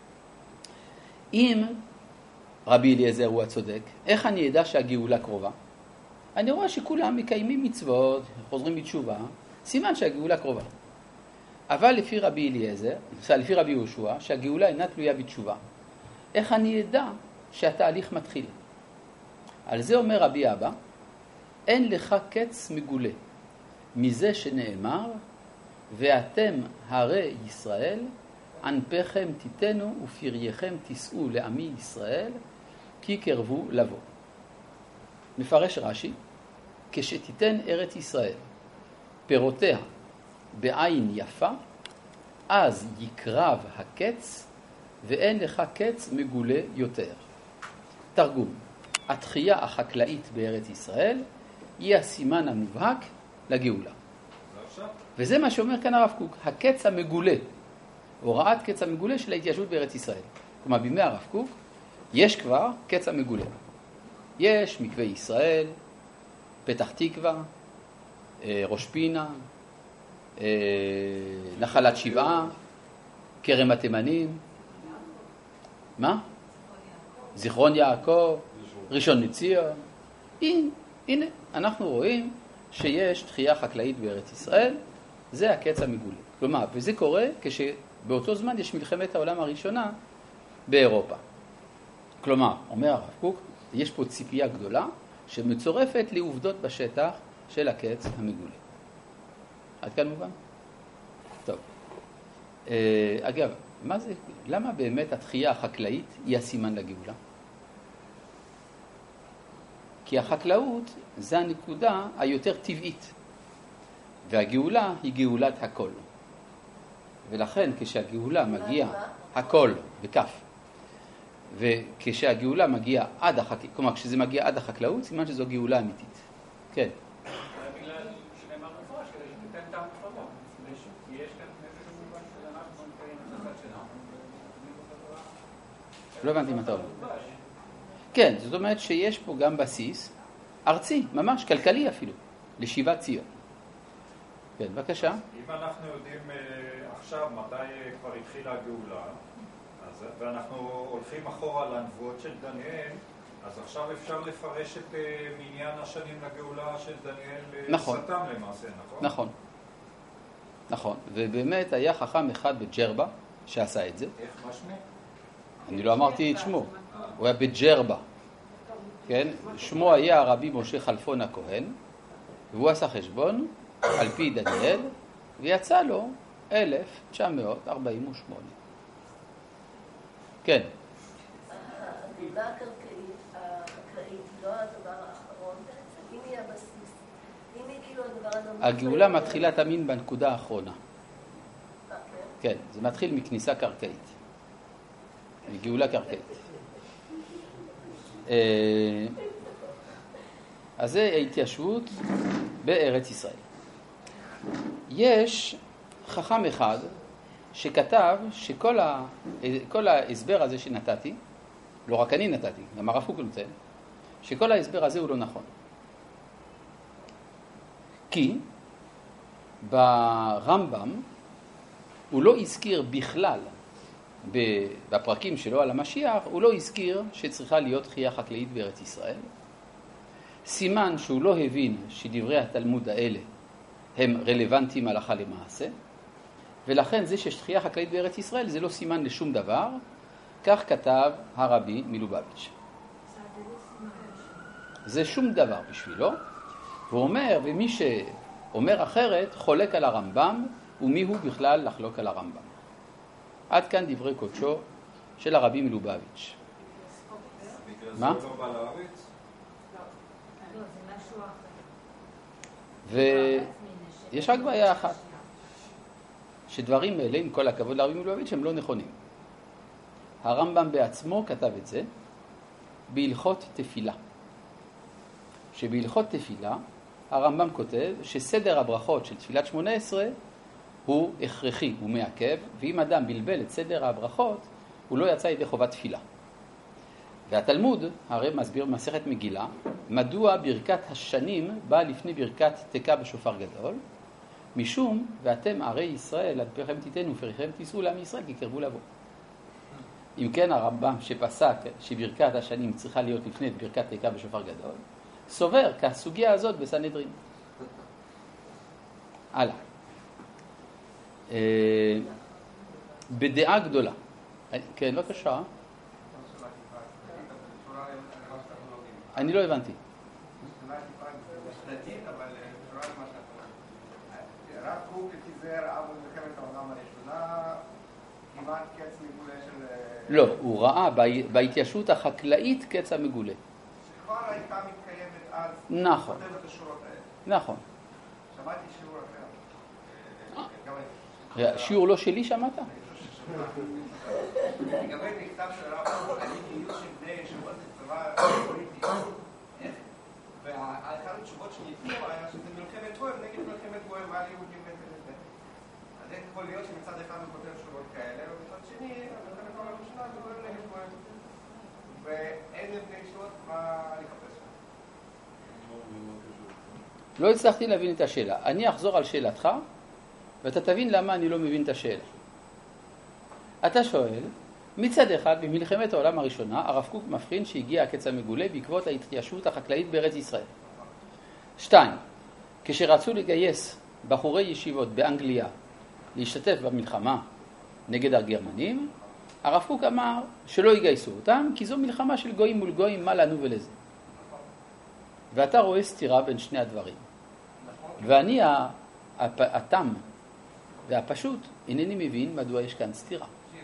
אם רבי אליעזר הוא הצודק, איך אני אדע שהגאולה קרובה? אני רואה שכולם מקיימים מצוות, חוזרים בתשובה, סימן שהגאולה קרובה. אבל לפי רבי אליעזר, לפי רבי יהושע, שהגאולה אינה תלויה בתשובה. איך אני אדע שהתהליך מתחיל? על זה אומר רבי אבא, אין לך קץ מגולה, מזה שנאמר, ואתם הרי ישראל, ענפיכם תיתנו ופרייכם תישאו לעמי ישראל, כי קרבו לבוא. מפרש רש"י, כשתיתן ארץ ישראל פירותיה בעין יפה, אז יקרב הקץ ואין לך קץ מגולה יותר. תרגום, התחייה החקלאית בארץ ישראל היא הסימן המובהק לגאולה. וזה מה שאומר כאן הרב קוק, הקץ המגולה, הוראת קץ המגולה של ההתיישבות בארץ ישראל. כלומר, בימי הרב קוק יש כבר קץ המגולה. יש מקווה ישראל, פתח תקווה, ראש פינה, נחלת שבעה, כרם התימנים, מה? זיכרון יעקב, ראשון לציון. הנה, אנחנו רואים שיש תחייה חקלאית בארץ ישראל, זה הקץ המגולה. כלומר, וזה קורה כשבאותו זמן יש מלחמת העולם הראשונה באירופה. כלומר, אומר הרב קוק, יש פה ציפייה גדולה שמצורפת לעובדות בשטח של הקץ המגולה. עד כאן מובן? טוב. אגב, למה באמת התחייה החקלאית היא הסימן לגאולה? כי החקלאות זה הנקודה היותר טבעית, והגאולה היא גאולת הכל. ולכן כשהגאולה מגיעה, הכל, בכף, וכשהגאולה מגיעה עד החקלאות, כלומר כשזה מגיע עד החקלאות, סימן שזו גאולה אמיתית. כן. בגלל שנאמר מפורש, כדי שתיתן טעם חרון. יש כאן איזשהו מובן של אנחנו נקיים את הצד שלנו. לא הבנתי מה אתה אומר. כן, זאת אומרת שיש פה גם בסיס ארצי, ממש כלכלי אפילו, לשיבת ציון. כן, בבקשה. אם אנחנו יודעים עכשיו מתי כבר התחילה הגאולה, ואנחנו הולכים אחורה לנבואות של דניאל, אז עכשיו אפשר לפרש את מניין השנים לגאולה של דניאל נכון. סתם למעשה, נכון? נכון. נכון, ובאמת היה חכם אחד בג'רבה שעשה את זה. איך, מה שמו? אני לא אמרתי את שמו, הוא היה בג'רבה. כן? שמו היה רבי משה חלפון הכהן, והוא עשה חשבון על פי דניאל, ויצא לו 1948. כן. הגאולה החקלאית לא הדבר האחרון בעצם, אם היא הבסיס, אם היא כאילו הדבר הנמוך. הגאולה מתחילה תמיד בנקודה האחרונה. כן, זה מתחיל מכניסה קרקעית. מגאולה קרקעית. אז זה ההתיישבות בארץ ישראל. יש חכם אחד שכתב שכל ההסבר הזה שנתתי, לא רק אני נתתי, גם הרב קוק נותן, שכל ההסבר הזה הוא לא נכון. כי ברמב"ם הוא לא הזכיר בכלל, בפרקים שלו על המשיח, הוא לא הזכיר שצריכה להיות תחייה חקלאית בארץ ישראל. סימן שהוא לא הבין שדברי התלמוד האלה הם רלוונטיים הלכה למעשה, ולכן זה שיש תחייה חקלאית בארץ ישראל זה לא סימן לשום דבר, כך כתב הרבי מלובביץ'. זה שום דבר בשבילו, והוא אומר, ומי שאומר אחרת חולק על הרמב"ם, ומי הוא בכלל לחלוק על הרמב"ם. עד כאן דברי קודשו של הרבי מלובביץ'. מה? ויש רק בעיה אחת, שדברים אלה, עם כל הכבוד לרבי מלובביץ', הם לא נכונים. הרמב"ם בעצמו כתב את זה בהלכות תפילה. שבהלכות תפילה הרמב"ם כותב שסדר הברכות של תפילת 18 הוא הכרחי, הוא מעכב, ואם אדם בלבל את סדר הברכות הוא לא יצא ידי חובת תפילה. והתלמוד הרי מסביר במסכת מגילה מדוע ברכת השנים באה לפני ברכת תקע בשופר גדול, משום ואתם ערי ישראל עד פריכם תיתנו ופריכם תישאו לעם ישראל כי קרבו לבוא. אם כן הרמב"ם שפסק שברכת השנים צריכה להיות לפני ברכת תקע בשופר גדול, סובר כסוגיה הזאת בסנהדרין. הלאה. בדעה גדולה. כן, לא קשה. אני לא הבנתי. הרב קוק חיזר אב במלחמת העולם הראשונה כמעט קץ מגולה של... לא, הוא ראה בהתיישבות החקלאית קץ המגולה. שכבר הייתה מתקיימת אז. נכון. כותב את השורות האלה. נכון. שמעתי שיעור אחר. שיעור לא שלי שמעת? לגבי מכתב של הרב קוק, אני גיוס של בני ישיבות לצבא פוליטי. ואחת התשובות שניתנו היה שזה מלחמת גויים נגד מלחמת גויים על יהודים וזה. אז איך יכול להיות שמצד אחד הוא כותב שורות כאלה, ובצד שני, מלחמת העולם הראשונה זה גויים נגד גויים. ואין לבני ישיבות מה לחפש. לא הצלחתי להבין את השאלה. אני אחזור על שאלתך, ואתה תבין למה אני לא מבין את השאלה. אתה שואל, מצד אחד, במלחמת העולם הראשונה, הרב קוק מבחין שהגיע הקץ המגולה בעקבות ההתיישבות החקלאית בארץ ישראל. 2. כשרצו לגייס בחורי ישיבות באנגליה להשתתף במלחמה נגד הגרמנים, הרב קוק אמר שלא יגייסו אותם, כי זו מלחמה של גויים מול גויים, מה לנו ולזה. ואתה רואה סתירה בין שני הדברים. ואני, התם והפשוט, אינני מבין מדוע יש כאן סתירה.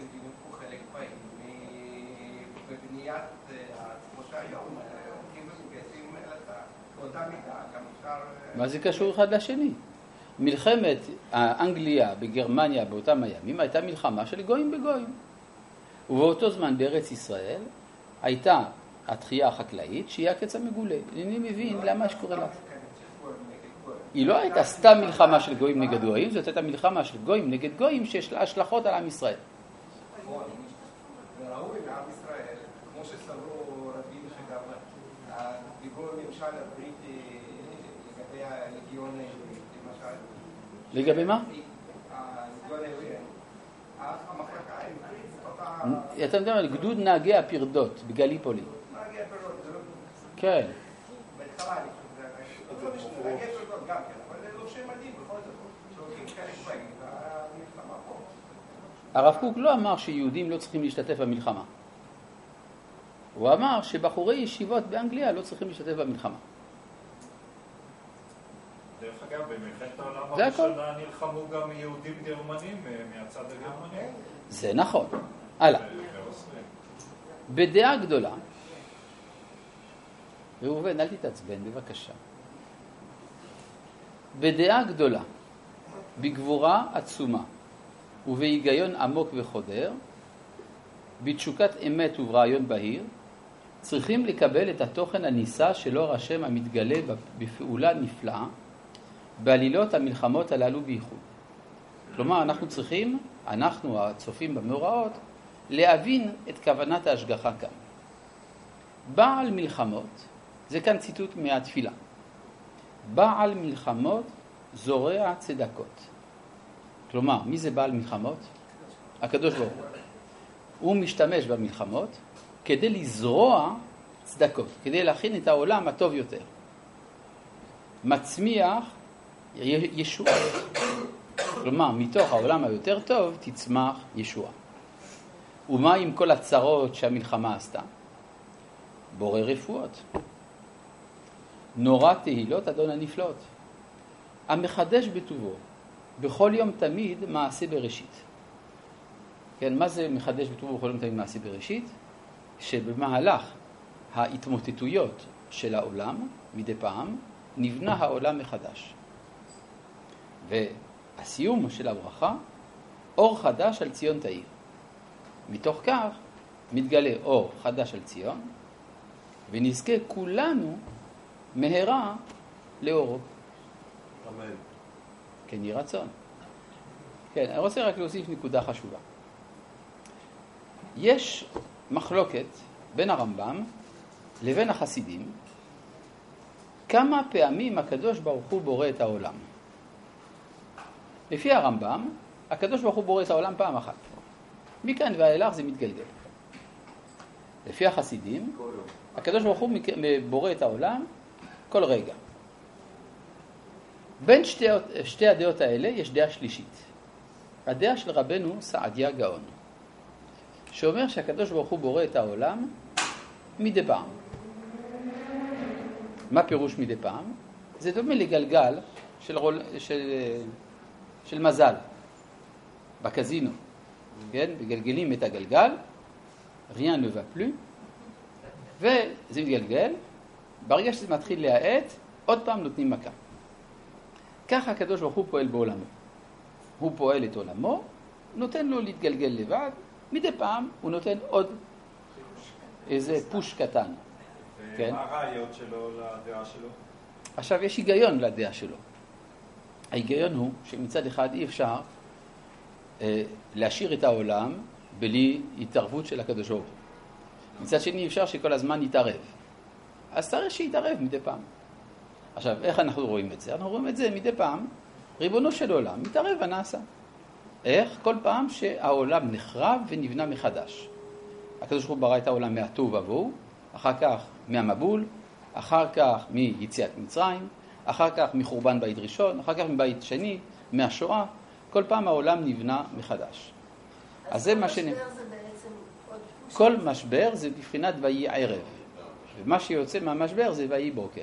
בבניית כמו שהיום, עובדים ומגייסים באותה מידה, גם אפשר... מה זה קשור אחד לשני? מלחמת האנגליה בגרמניה באותם הימים הייתה מלחמה של גויים בגויים. ובאותו זמן בארץ ישראל הייתה התחייה החקלאית שהיא הקץ המגולה. אני מבין למה שקורה לה. היא לא הייתה סתם מלחמה של גויים נגד גויים, זאת הייתה מלחמה של גויים נגד גויים שיש לה השלכות על עם ישראל. וראוי לעם ישראל, כמו שסברו רבים שגם דיברו בממשל הבריטי לגבי הלגיון העברי, למשל. לגבי מה? הלגיון העברי. המחלקה העברית, אתה יודע, גדוד נהגי הפרדות בגליפולי. נהגי הפרדות, זה לא... כן. בהתחלה אני חושב, נהגי הפרדות גם כן, אבל זה לא שם מדהים בכל זאת, שהולכים חלק פעמים, והמלחמה פה. הרב קוק לא אמר שיהודים לא צריכים להשתתף במלחמה. הוא אמר שבחורי ישיבות באנגליה לא צריכים להשתתף במלחמה. דרך אגב, במלחמת העולם הראשונה נלחמו גם יהודים גרמנים מהצד הגרמני. זה נכון. הלאה. בדעה גדולה, ראובן, אל תתעצבן בבקשה. בדעה גדולה, בגבורה עצומה ובהיגיון עמוק וחודר, בתשוקת אמת וברעיון בהיר, צריכים לקבל את התוכן הניסה של אור השם המתגלה בפעולה נפלאה, בעלילות המלחמות הללו בייחוד. כלומר, אנחנו צריכים, אנחנו הצופים במאורעות, להבין את כוונת ההשגחה כאן. בעל מלחמות, זה כאן ציטוט מהתפילה, בעל מלחמות זורע צדקות. כלומר, מי זה בעל מלחמות? הקדוש ברוך הוא. הוא משתמש במלחמות כדי לזרוע צדקות, כדי להכין את העולם הטוב יותר. מצמיח ישועה. כלומר, מתוך העולם היותר טוב תצמח ישועה. ומה עם כל הצרות שהמלחמה עשתה? בורא רפואות. נורא תהילות אדון הנפלאות. המחדש בטובו, בכל יום תמיד מעשה בראשית. כן, מה זה מחדש בטובו בכל יום תמיד מעשה בראשית? שבמהלך ההתמוטטויות של העולם, מדי פעם, נבנה העולם מחדש. והסיום של הברכה, אור חדש על ציון תאיר. מתוך כך מתגלה אור חדש על ציון, ונזכה כולנו מהרה לאורו. אמן. כן, יהי רצון. כן, אני רוצה רק להוסיף נקודה חשובה. יש מחלוקת בין הרמב"ם לבין החסידים, כמה פעמים הקדוש ברוך הוא בורא את העולם. לפי הרמב"ם, הקדוש ברוך הוא בורא את העולם פעם אחת. מכאן ואילך זה מתגלגל. לפי החסידים, הקדוש ברוך הוא בורא את העולם כל רגע. בין שתי הדעות האלה יש דעה שלישית. הדעה של רבנו סעדיה גאון, שאומר שהקדוש ברוך הוא בורא את העולם מדי פעם. מה פירוש מדי פעם? זה דומה לגלגל של מזל בקזינו. כן? בגלגלים את הגלגל, rien ne va plus, וזה מתגלגל, ברגע שזה מתחיל להאט, עוד פעם נותנים מכה. ככה הקדוש ברוך הוא פועל בעולמו. הוא פועל את עולמו, נותן לו להתגלגל לבד, מדי פעם הוא נותן עוד איזה פוש קטן. כן? מה הרעיות שלו לדעה שלו? עכשיו יש היגיון לדעה שלו. ההיגיון הוא שמצד אחד אי אפשר להשאיר את העולם בלי התערבות של הקדוש ברוך הוא. מצד שני אי אפשר שכל הזמן יתערב. אז צריך שיתערב מדי פעם. עכשיו, איך אנחנו רואים את זה? אנחנו רואים את זה מדי פעם, ריבונו של עולם מתערב ונעשה. איך? כל פעם שהעולם נחרב ונבנה מחדש. הקדוש ברוך הוא ברא את העולם מהתוהו ובוהו, אחר כך מהמבול, אחר כך מיציאת מצרים, אחר כך מחורבן בית ראשון, אחר כך מבית שני, מהשואה. כל פעם העולם נבנה מחדש. אז זה מה כל משבר זה בבחינת ויהי ערב. ומה שיוצא מהמשבר זה ויהי בוקר.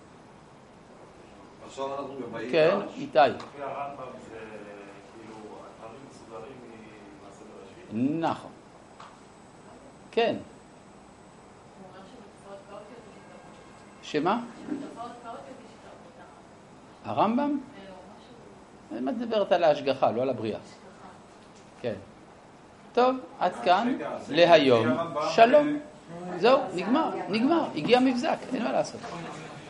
עכשיו אנחנו בבאים. כן, איתי. לפי הרמב"ם זה כאילו הדברים מסודרים ממעשה בראשית? נכון. כן. הוא אומר שבתופעות כאוטיות יש שמה? בתופעות כאוטיות יש את הרמב"ם? אני מדברת על ההשגחה, לא על הבריאה. כן. טוב, עד כאן להיום. שלום. זהו, נגמר. הגיע מבזק, אין מה לעשות.